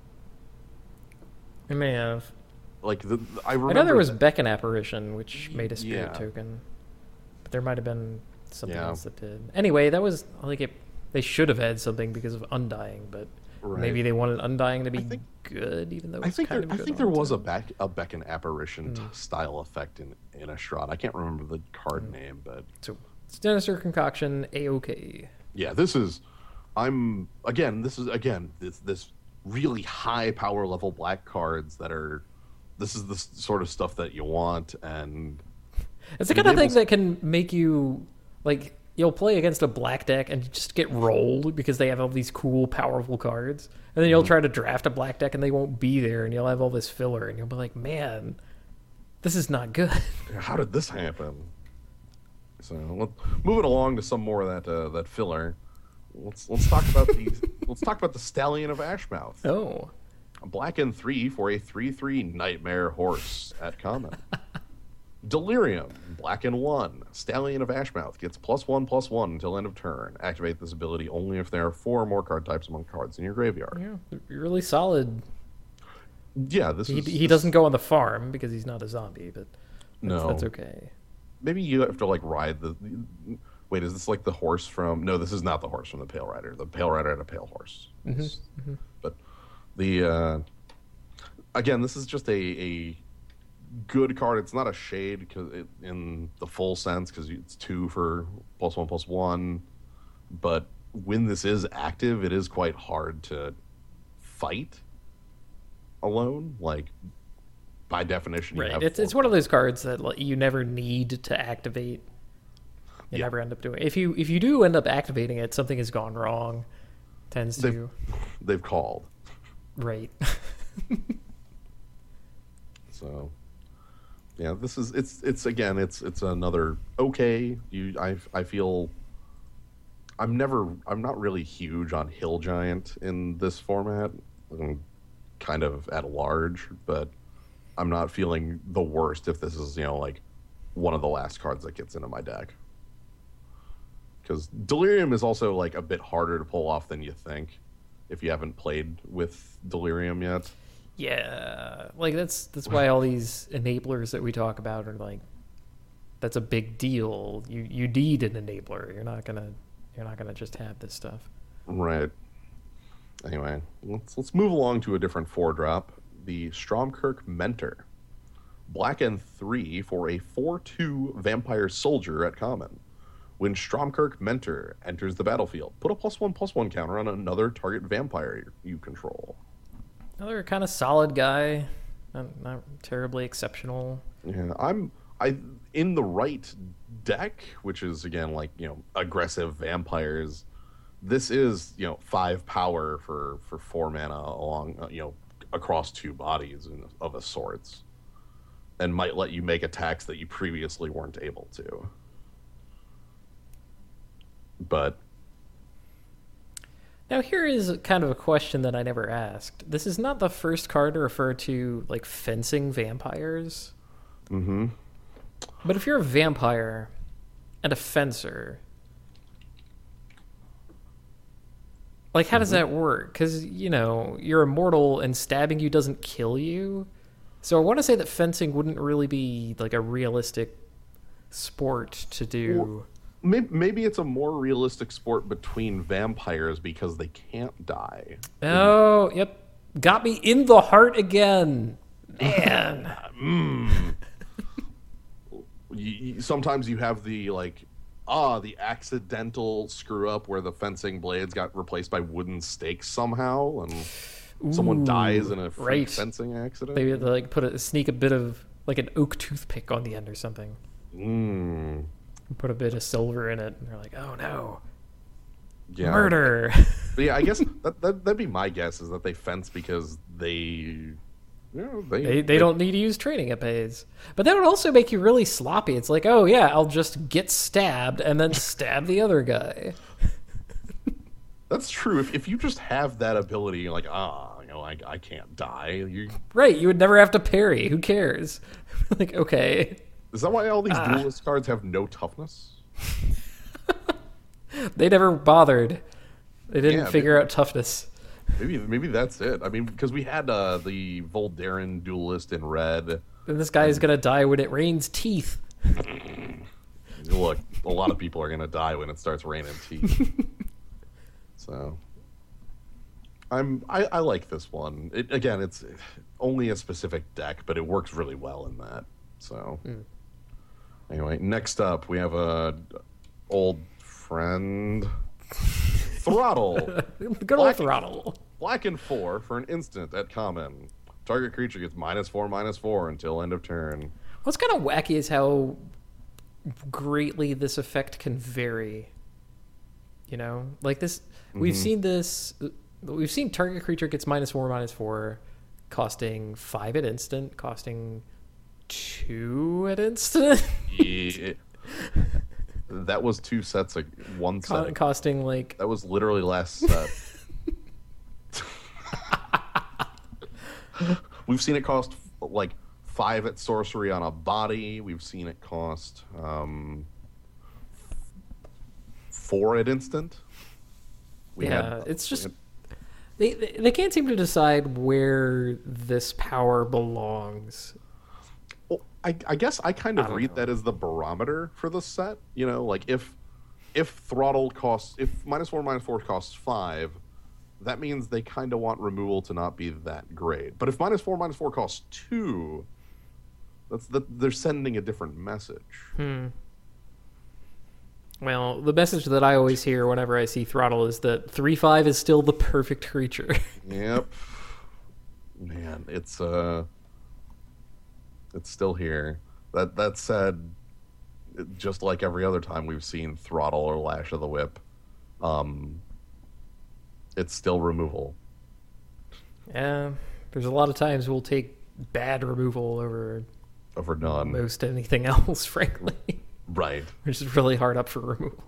It may have. Like the I I remember know there was that- Beckon Apparition, which made a spirit Yeah. token, but there might have been something Yeah. else that did. Anyway, that was like it. They should have had something because of Undying, but Right. maybe they wanted Undying to be think- good, even though I it's think kind there, of I good think on there its was a own. back a Beckon apparition t- Hmm. style effect in Innistrad. I can't remember the card name, but So Sinister Concoction, A-OK. yeah, this is. I'm again. This is again. This this really high power level black cards that are. This is the s- sort of stuff that you want, and It's the It kind of thing enables- that can make you, like, you'll play against a black deck and just get rolled because they have all these cool, powerful cards. And then you'll try to draft a black deck and they won't be there and you'll have all this filler and you'll be like, man, this is not good. how did this happen? So let, moving along to some more of that uh, that filler. Let's let's talk about the let's talk about the Stallion of Ashmouth. Oh. Black and three for a three three nightmare horse at common. Delirium, black and one. Stallion of Ashmouth gets plus one plus one until end of turn. Activate this ability only if there are four or more card types among cards in your graveyard. Yeah, really solid. Yeah, this He, is. he this- doesn't go on the farm because he's not a zombie, but that's, No. that's okay. Maybe you have to like ride the. Wait, is this like the horse from? No, this is not the horse from the Pale Rider. The Pale Rider had a pale horse. Mm-hmm. But the uh, again, this is just a, a good card. It's not a shade because it, in the full sense because it's two for plus one plus one. But when this is active, it is quite hard to fight alone. Like by definition, you Right. have It's, four it's one of those cards that like, you never need to activate. You Yeah. never end up doing it. If you if you do end up activating it, something has gone wrong. Tends They've- to. they've called. Right. So yeah, this is it's it's again it's it's another okay. You I I feel I'm never I'm not really huge on Hill Giant in this format. I'm kind of at large, but I'm not feeling the worst if this is, you know, like one of the last cards that gets into my deck. Because Delirium is also like a bit harder to pull off than you think if you haven't played with Delirium yet. Yeah. Like that's that's why all these enablers that we talk about are like that's a big deal. You you need an enabler. You're not gonna you're not gonna just have this stuff. Right. Anyway, let's let's move along to a different four drop. The Stromkirk Mentor. Black and three for a four two vampire soldier at common. When Stromkirk Mentor enters the battlefield, put a plus one plus one counter on another target vampire you control. Another kind of solid guy. Not, not terribly exceptional. Yeah, I'm I in the right deck, which is again like, you know, aggressive vampires. This is, you know, five power for for four mana along, uh, you know, across two bodies in, of a sorts, and might let you make attacks that you previously weren't able to. But Now here is kind of a question that I never asked. This is not the first card to refer to like fencing vampires. mm-hmm. But if you're a vampire and a fencer, like how does that work? Because, you know, you're immortal and stabbing you doesn't kill you. So I want to say that fencing wouldn't really be like a realistic sport to do. maybe, maybe it's a more realistic sport between vampires because they can't die. Oh, yep. Got me in the heart again. Man. You, you, sometimes you have the like ah, the accidental screw up where the fencing blades got replaced by wooden stakes somehow, and Ooh, someone dies in a freak right. fencing accident. Maybe they like put a sneak a bit of like an oak toothpick on the end or something. Mm. Put a bit of silver in it, and they're like, "Oh no, Yeah. murder!" But yeah, I guess that, that that'd be my guess is that they fence because they, you know, they, they they don't need to use training epées. But that would also make you really sloppy. It's like, oh yeah, I'll just get stabbed and then stab the other guy. That's true. If if you just have that ability, you're like, ah, you know, I I can't die. You, Right, you would never have to parry. Who cares? Like, okay. is that why all these Ah. duelist cards have no toughness? They never bothered. They didn't Yeah, figure maybe- out toughness. Maybe maybe that's it. I mean, because we had uh, the Voldaren duelist in red. And this guy is gonna die when it rains teeth. Look, a lot of people are gonna die when it starts raining teeth. So, I'm I, I like this one. It, again, it's only a specific deck, but it works really well in that. So, Mm. anyway, next up we have a old friend, Throttle. Good old Black- throttle. Black and four for an instant at common. Target creature gets minus four, minus four until end of turn. What's kind of wacky is how greatly this effect can vary. You know, like this, we've Mhm. seen this. We've seen target creature gets minus four, minus four, costing five at instant, costing two at instant, Yeah. That was two sets of one Co- set. costing like That was literally last set. We've seen it cost like five at sorcery on a body. We've seen it cost um, four at instant. We yeah. had- it's we just had- they, they they can't seem to decide where this power belongs. well, I, I guess I kind of I don't read know. that as the barometer for the set. You know, like if if throttle costs if minus four minus four costs five, that means they kind of want removal to not be that great. But if minus four minus four costs two, that's that they're sending a different message. Hmm. Well, the message that I always hear whenever I see Throttle is that three five is still the perfect creature. Yep. Man, it's uh it's still here. That that said, it- just like every other time we've seen Throttle or Lash of the Whip, um it's still removal. Yeah, there's a lot of times we'll take bad removal over Overdone. most anything else, frankly. Right. Which is really hard up for removal.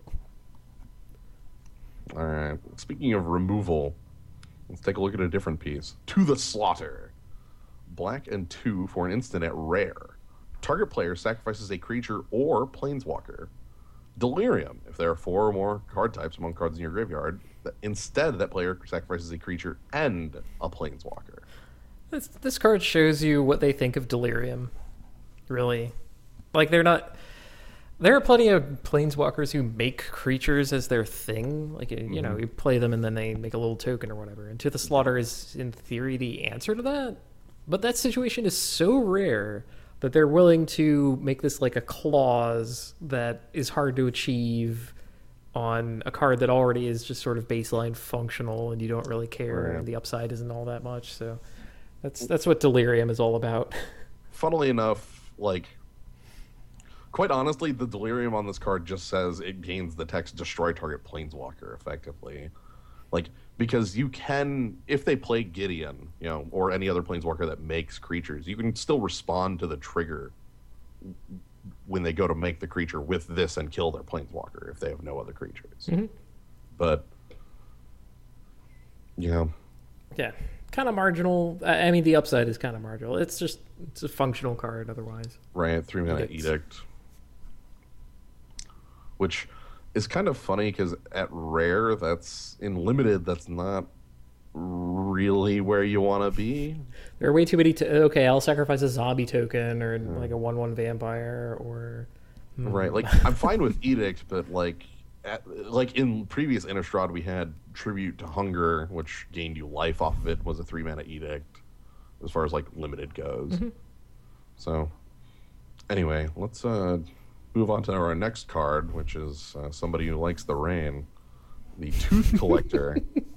All right. Speaking of removal, let's take a look at a different piece. To the Slaughter. Black and two for an instant at rare. Target player sacrifices a creature or planeswalker. Delirium. If there are four or more card types among cards in your graveyard, th- instead that player sacrifices a creature and a planeswalker. This, this card shows you what they think of Delirium. Really. Like, they're not... There are plenty of planeswalkers who make creatures as their thing. Like, you know, you play them and then they make a little token or whatever. And To the Slaughter is, in theory, the answer to that. But that situation is so rare that they're willing to make this like a clause that is hard to achieve on a card that already is just sort of baseline functional and you don't really care. Right. And the upside isn't all that much. So that's that's what Delirium is all about. Funnily enough, like, quite honestly, the Delirium on this card just says it gains the text destroy target planeswalker effectively. Like, because you can, if they play Gideon, you know, or any other planeswalker that makes creatures, you can still respond to the trigger when they go to make the creature with this and kill their planeswalker if they have no other creatures. Mhm. But, yeah. Yeah, kind of marginal. I I mean, the upside is kind of marginal. It's just it's a functional card otherwise. Right, three mana Edicts. edict. Which is kind of funny because at rare, that's in limited, that's not really where you want to be. There are way too many. To, okay, I'll sacrifice a zombie token or like a one-one vampire or hmm. Right, like I'm fine with edict, but like, at, like in previous Innistrad, we had tribute to hunger, which gained you life off of it, was a three mana edict, as far as like limited goes. Mhm. So, anyway, let's uh, Move on to our next card, which is uh, somebody who likes the rain. The Tooth Collector.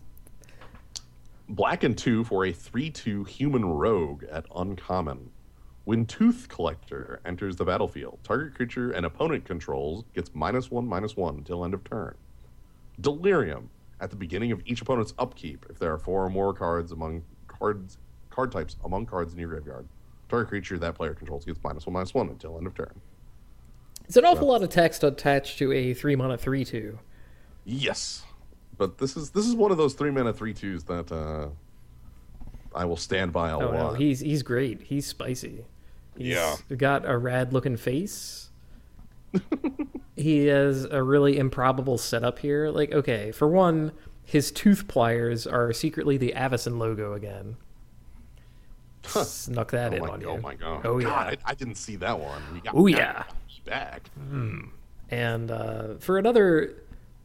Black and two for a three two human rogue at uncommon. When Tooth Collector enters the battlefield, target creature an opponent controls gets minus one, minus one until end of turn. Delirium. At the beginning of each opponent's upkeep, if there are four or more cards among cards card types among cards in your graveyard, target creature that player controls gets minus one, minus one until end of turn. It's an awful so, lot of text attached to a three mana three two. Yes. But this is this is one of those three mana three twos that uh, I will stand by a oh, lot. No, he's he's great. He's spicy. He's yeah. got a rad looking face. He has a really improbable setup here. Like, okay, for one, his tooth pliers are secretly the Avacyn logo again. Huh. Snuck that oh in my, on you. Oh my god! Oh yeah! God, I, I didn't see that one. Oh yeah! Back. Mm. And uh, for another.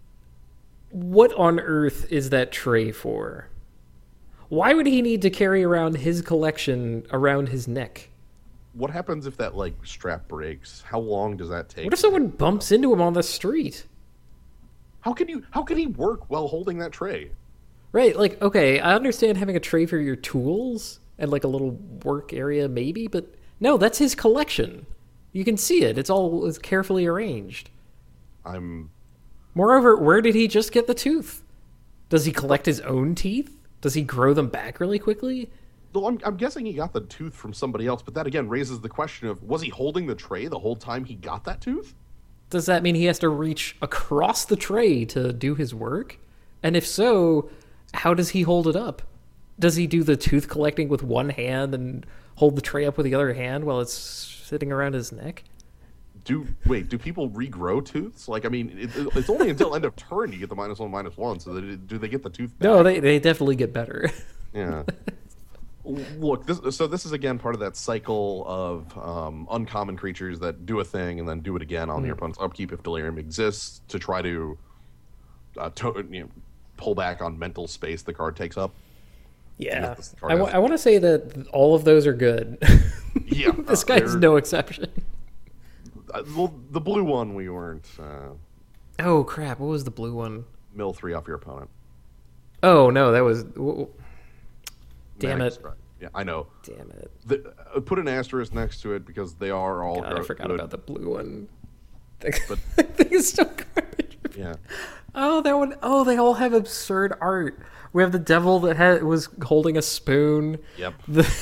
What on earth is that tray for? Why would he need to carry around his collection around his neck? What happens if that, like, strap breaks? How long does that take? What if someone bumps into him on the street? How can you? How can he work while holding that tray? Right, like, okay, I understand having a tray for your tools and, like, a little work area maybe, but no, that's his collection. You can see it. It's all it's carefully arranged. I'm... Moreover, where did he just get the tooth? Does he collect his own teeth? Does he grow them back really quickly? Well, I'm, I'm guessing he got the tooth from somebody else, but that again raises the question of, was he holding the tray the whole time he got that tooth? Does that mean he has to reach across the tray to do his work? And if so, how does he hold it up? Does he do the tooth collecting with one hand and hold the tray up with the other hand while it's sitting around his neck? Do wait? Do people regrow tooths? Like, I mean, it, it's only until end of turn you get the minus one, minus one. So that, do they get the tooth back? No, they they definitely get better. Yeah. Look, this, so this is again part of that cycle of um, uncommon creatures that do a thing and then do it again on mm. your opponent's upkeep if Delirium exists to try to, uh, to you know, pull back on mental space the card takes up. Yeah, I, w- I want to say that all of those are good. Yeah, this uh, guy's no exception. Uh, well, the blue one we weren't. Uh, oh crap! What was the blue one? Mill three off your opponent. Oh no, that was. W- damn Manic it! Strike. Yeah, I know. Damn it! The, uh, put an asterisk next to it because they are all. God, I forgot good. about the blue one. But I think it's still garbage. Yeah. Oh, that one. Oh, they all have absurd art. We have the devil that had, was holding a spoon. Yep. The,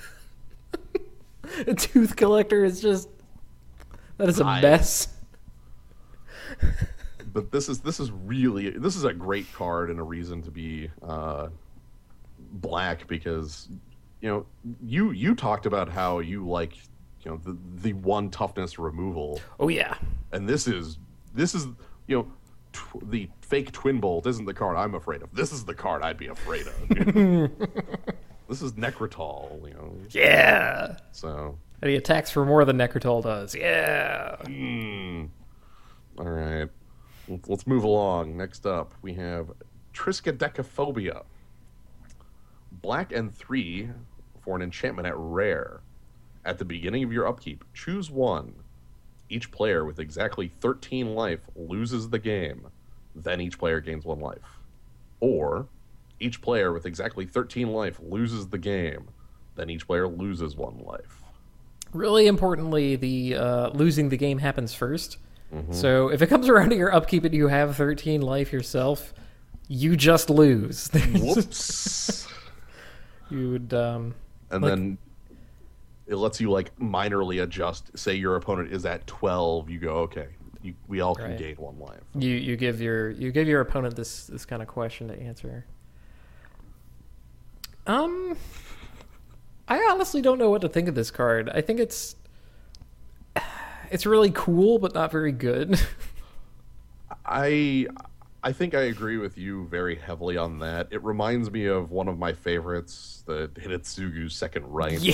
the tooth collector is just. That is a I, mess. But this is this is really this is a great card and a reason to be uh, black because you know you you talked about how you like you know the the one toughness removal. Oh yeah. And this is this is you know tw- the fake twin bolt isn't the card I'm afraid of. This is the card I'd be afraid of. You know? This is Necrotol, you know. Yeah. So. And he attacks for more than Necrotol does. Yeah. Mm. All right. Let's move along. Next up, we have Triskaidekaphobia. Black and three for an enchantment at rare. At the beginning of your upkeep, choose one. Each player with exactly thirteen life loses the game. Then each player gains one life. Or, each player with exactly thirteen life loses the game. Then each player loses one life. Really importantly, the uh, losing the game happens first. Mm-hmm. So if it comes around to your upkeep and you have thirteen life yourself, you just lose. Whoops. You would... Um, and like, then it lets you, like, minorly adjust. Say your opponent is at twelve, you go, okay, you, we all can right. gain one life. You you give your you give your opponent this, this kind of question to answer. Um... I honestly don't know what to think of this card. I think it's it's really cool, but not very good. I I think I agree with you very heavily on that. It reminds me of one of my favorites, the Hidetsugu's Second Right. Yeah.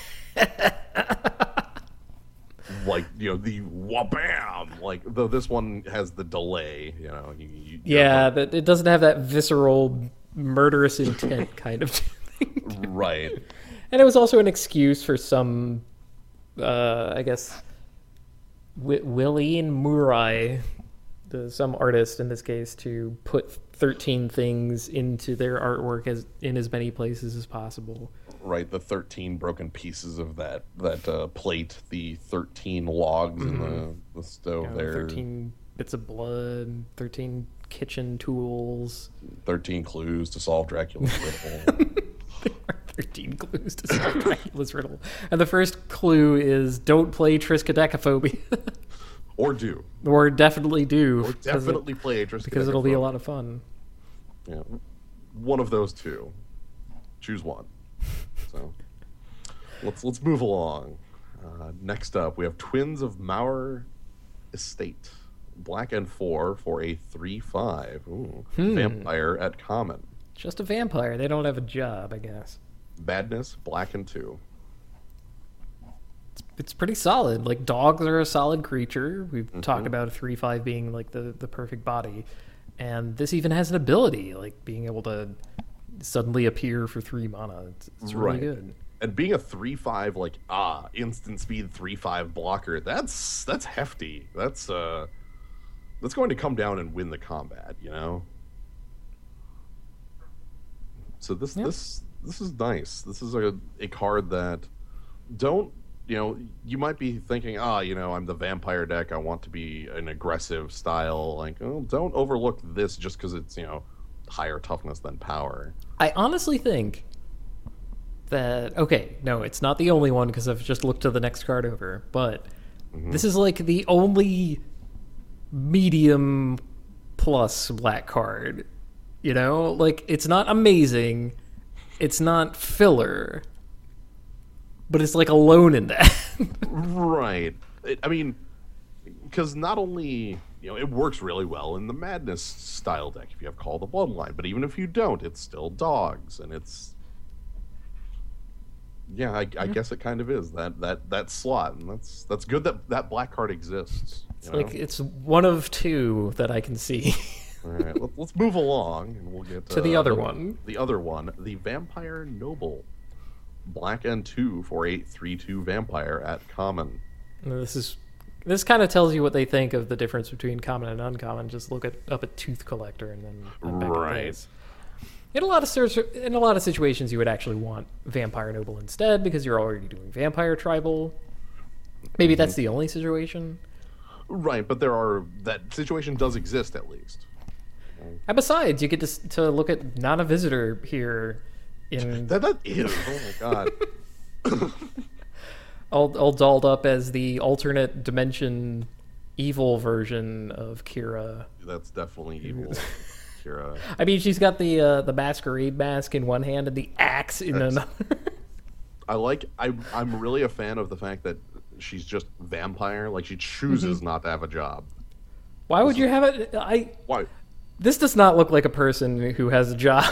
Like, you know, the wha-bam! Like, though this one has the delay, you know. You, you, yeah, that it doesn't have that visceral, murderous intent kind of thing. Right. And it was also an excuse for some, uh, I guess, w- Willeen Murai, the, some artist in this case, to put thirteen things into their artwork as in as many places as possible. Right, the thirteen broken pieces of that that uh, plate, the thirteen logs mm-hmm. in the, the stove you know, there. thirteen bits of blood, thirteen kitchen tools. thirteen clues to solve Dracula's riddle. There are thirteen clues to solve Dracula's riddle. And the first clue is don't play Triskaidekaphobia. Or do. Or definitely do. Or definitely it, play Triskaidekaphobia. Because it'll be a lot of fun. Yeah, one of those two. Choose one. So let's let's move along. Uh, next up, we have Twins of Mauer Estate. Black and four for a three five. Ooh. Hmm. Vampire at common. Just a vampire. They don't have a job, I guess. Badness, black and two. It's, it's pretty solid. Like, dogs are a solid creature. We've mm-hmm. talked about a three five being, like, the, the perfect body. And this even has an ability, like, being able to suddenly appear for three mana. It's, it's really right. good. And being a three five, like, ah, instant speed three five blocker, that's that's hefty. That's, uh... That's going to come down and win the combat, you know? So this yep. this this is nice. This is a, a card that don't, you know, you might be thinking, ah, you know, I'm the vampire deck. I want to be an aggressive style. Like, oh, don't overlook this just because it's, you know, higher toughness than power. I honestly think that, okay, no, it's not the only one because I've just looked to the next card over, but mm-hmm. this is like the only medium plus black card, you know, like it's not amazing, it's not filler, but it's like alone in that. Right. It, I mean, because not only, you know, it works really well in the Madness style deck if you have Call the Bloodline, but even if you don't, it's still dogs, and it's yeah, I, I guess it kind of is that that that slot, and that's that's good that that black card exists. It's know? like it's one of two that I can see. All right, let, let's move along, and we'll get to uh, the other one. The other one, the Vampire Noble, black and two for a three two vampire at common. This is this kind of tells you what they think of the difference between common and uncommon. Just look at up at Tooth Collector, and then right. In a lot of in a lot of situations, you would actually want Vampire Noble instead because you're already doing Vampire Tribal. Maybe mm-hmm. that's the only situation. Right, but there are that situation does exist at least. And besides, you get to to look at not a visitor here. In that that is oh my god, all all dolled up as the alternate dimension evil version of Kira. That's definitely evil. Kira. I mean, she's got the uh, the masquerade mask in one hand and the axe in That's, another. I like. I I'm really a fan of the fact that she's just vampire. Like she chooses mm-hmm. not to have a job. Why would you have it? I why? This does not look like a person who has a job.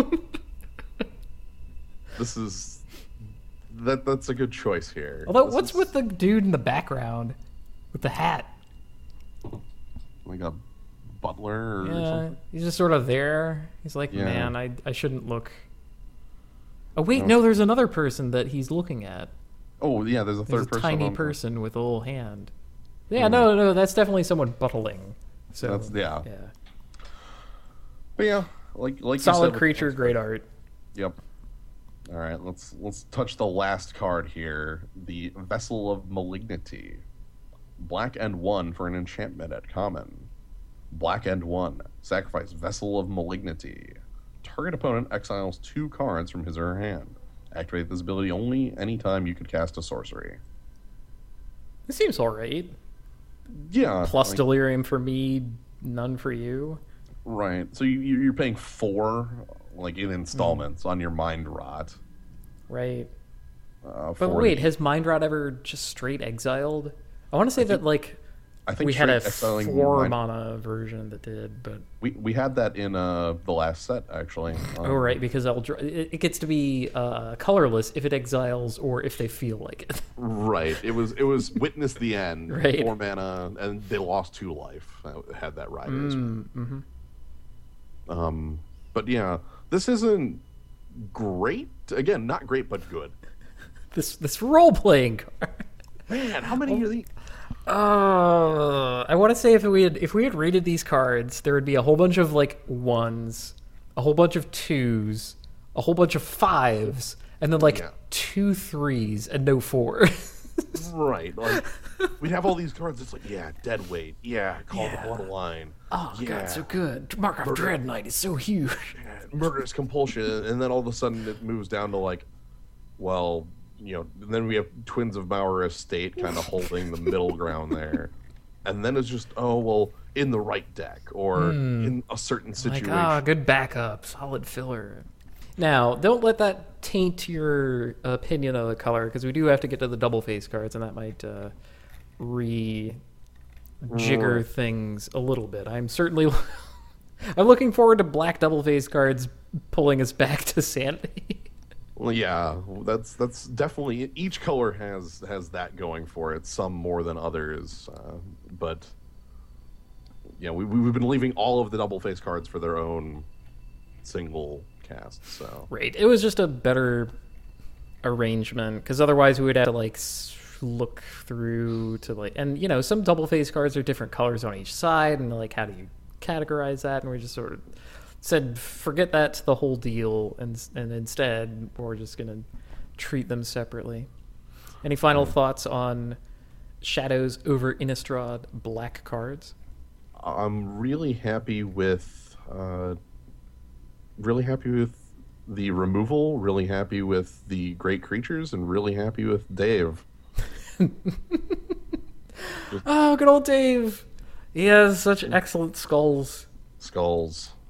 This is that. That's a good choice here. Although, this what's is, with the dude in the background with the hat? Like a butler or yeah, something? He's just sort of there. He's like, yeah. man, I I shouldn't look. Oh wait, no, there's another person that he's looking at. Oh yeah, there's a third there's a person. Tiny on person with a little hand. Yeah, mm. no, no, that's definitely someone buttling. So that's yeah, yeah. But yeah, like like solid you said, creature, great art. Yep. All right, let's let's touch the last card here, the Vessel of Malignity. Black and one for an enchantment at common. Black and one. Sacrifice Vessel of Malignity. Target opponent exiles two cards from his or her hand. Activate this ability only anytime you could cast a sorcery. This seems alright. Yeah. Plus like, delirium for me, none for you. Right. So you, you're paying four, like in installments, mm. on your Mind Rot. Right. Uh, but wait, the... has Mind Rot ever just straight exiled? I want to say I that think, like I think we had a four Mind... mana version that did, but we we had that in uh, the last set actually. Um, oh right, because Eldra... it gets to be uh, colorless if it exiles or if they feel like it. Right. It was it was Witness the End, right. four mana, and they lost two life. I had that right. Mm, mm-hmm. Um, but yeah, this isn't great. Again, not great, but good. this this role playing card. Man, how many oh. are these? Uh, I want to say if we had if we had rated these cards, there would be a whole bunch of like ones, a whole bunch of twos, a whole bunch of fives, and then like Yeah. two threes and no four. Right. Like, we'd have all these cards. It's like, yeah, dead weight. Yeah, call Yeah. the blood line. Oh yeah. god, so good. Markov Dread Knight is so huge. Yeah, murderous compulsion. And then all of a sudden it moves down to like, well, you know, then we have Twins of Mauer Estate kind of holding the middle ground there. And then it's just, oh, well, in the right deck or in a certain Like, situation. ah, good backup, solid filler. Now, don't let that taint your opinion of the color, because we do have to get to the double face cards, and that might uh, re jigger Right. things a little bit. I'm certainly I'm looking forward to black double face cards pulling us back to sanity. Well, yeah, that's that's definitely each color has has that going for it. Some more than others, uh, but yeah, we we've been leaving all of the double face cards for their own single cast. So Right. It was just a better arrangement, because otherwise we would have to like s- look through to like, and you know, some double face cards are different colors on each side, and like, how do you categorize that? And we just sort of said, forget that's the whole deal, and and instead we're just gonna treat them separately. Any final thoughts on Shadows over Innistrad black cards? I'm really happy with uh, really happy with the removal. Really happy with the great creatures, and really happy with Dave. Oh, good old Dave. He has such excellent skulls. Skulls.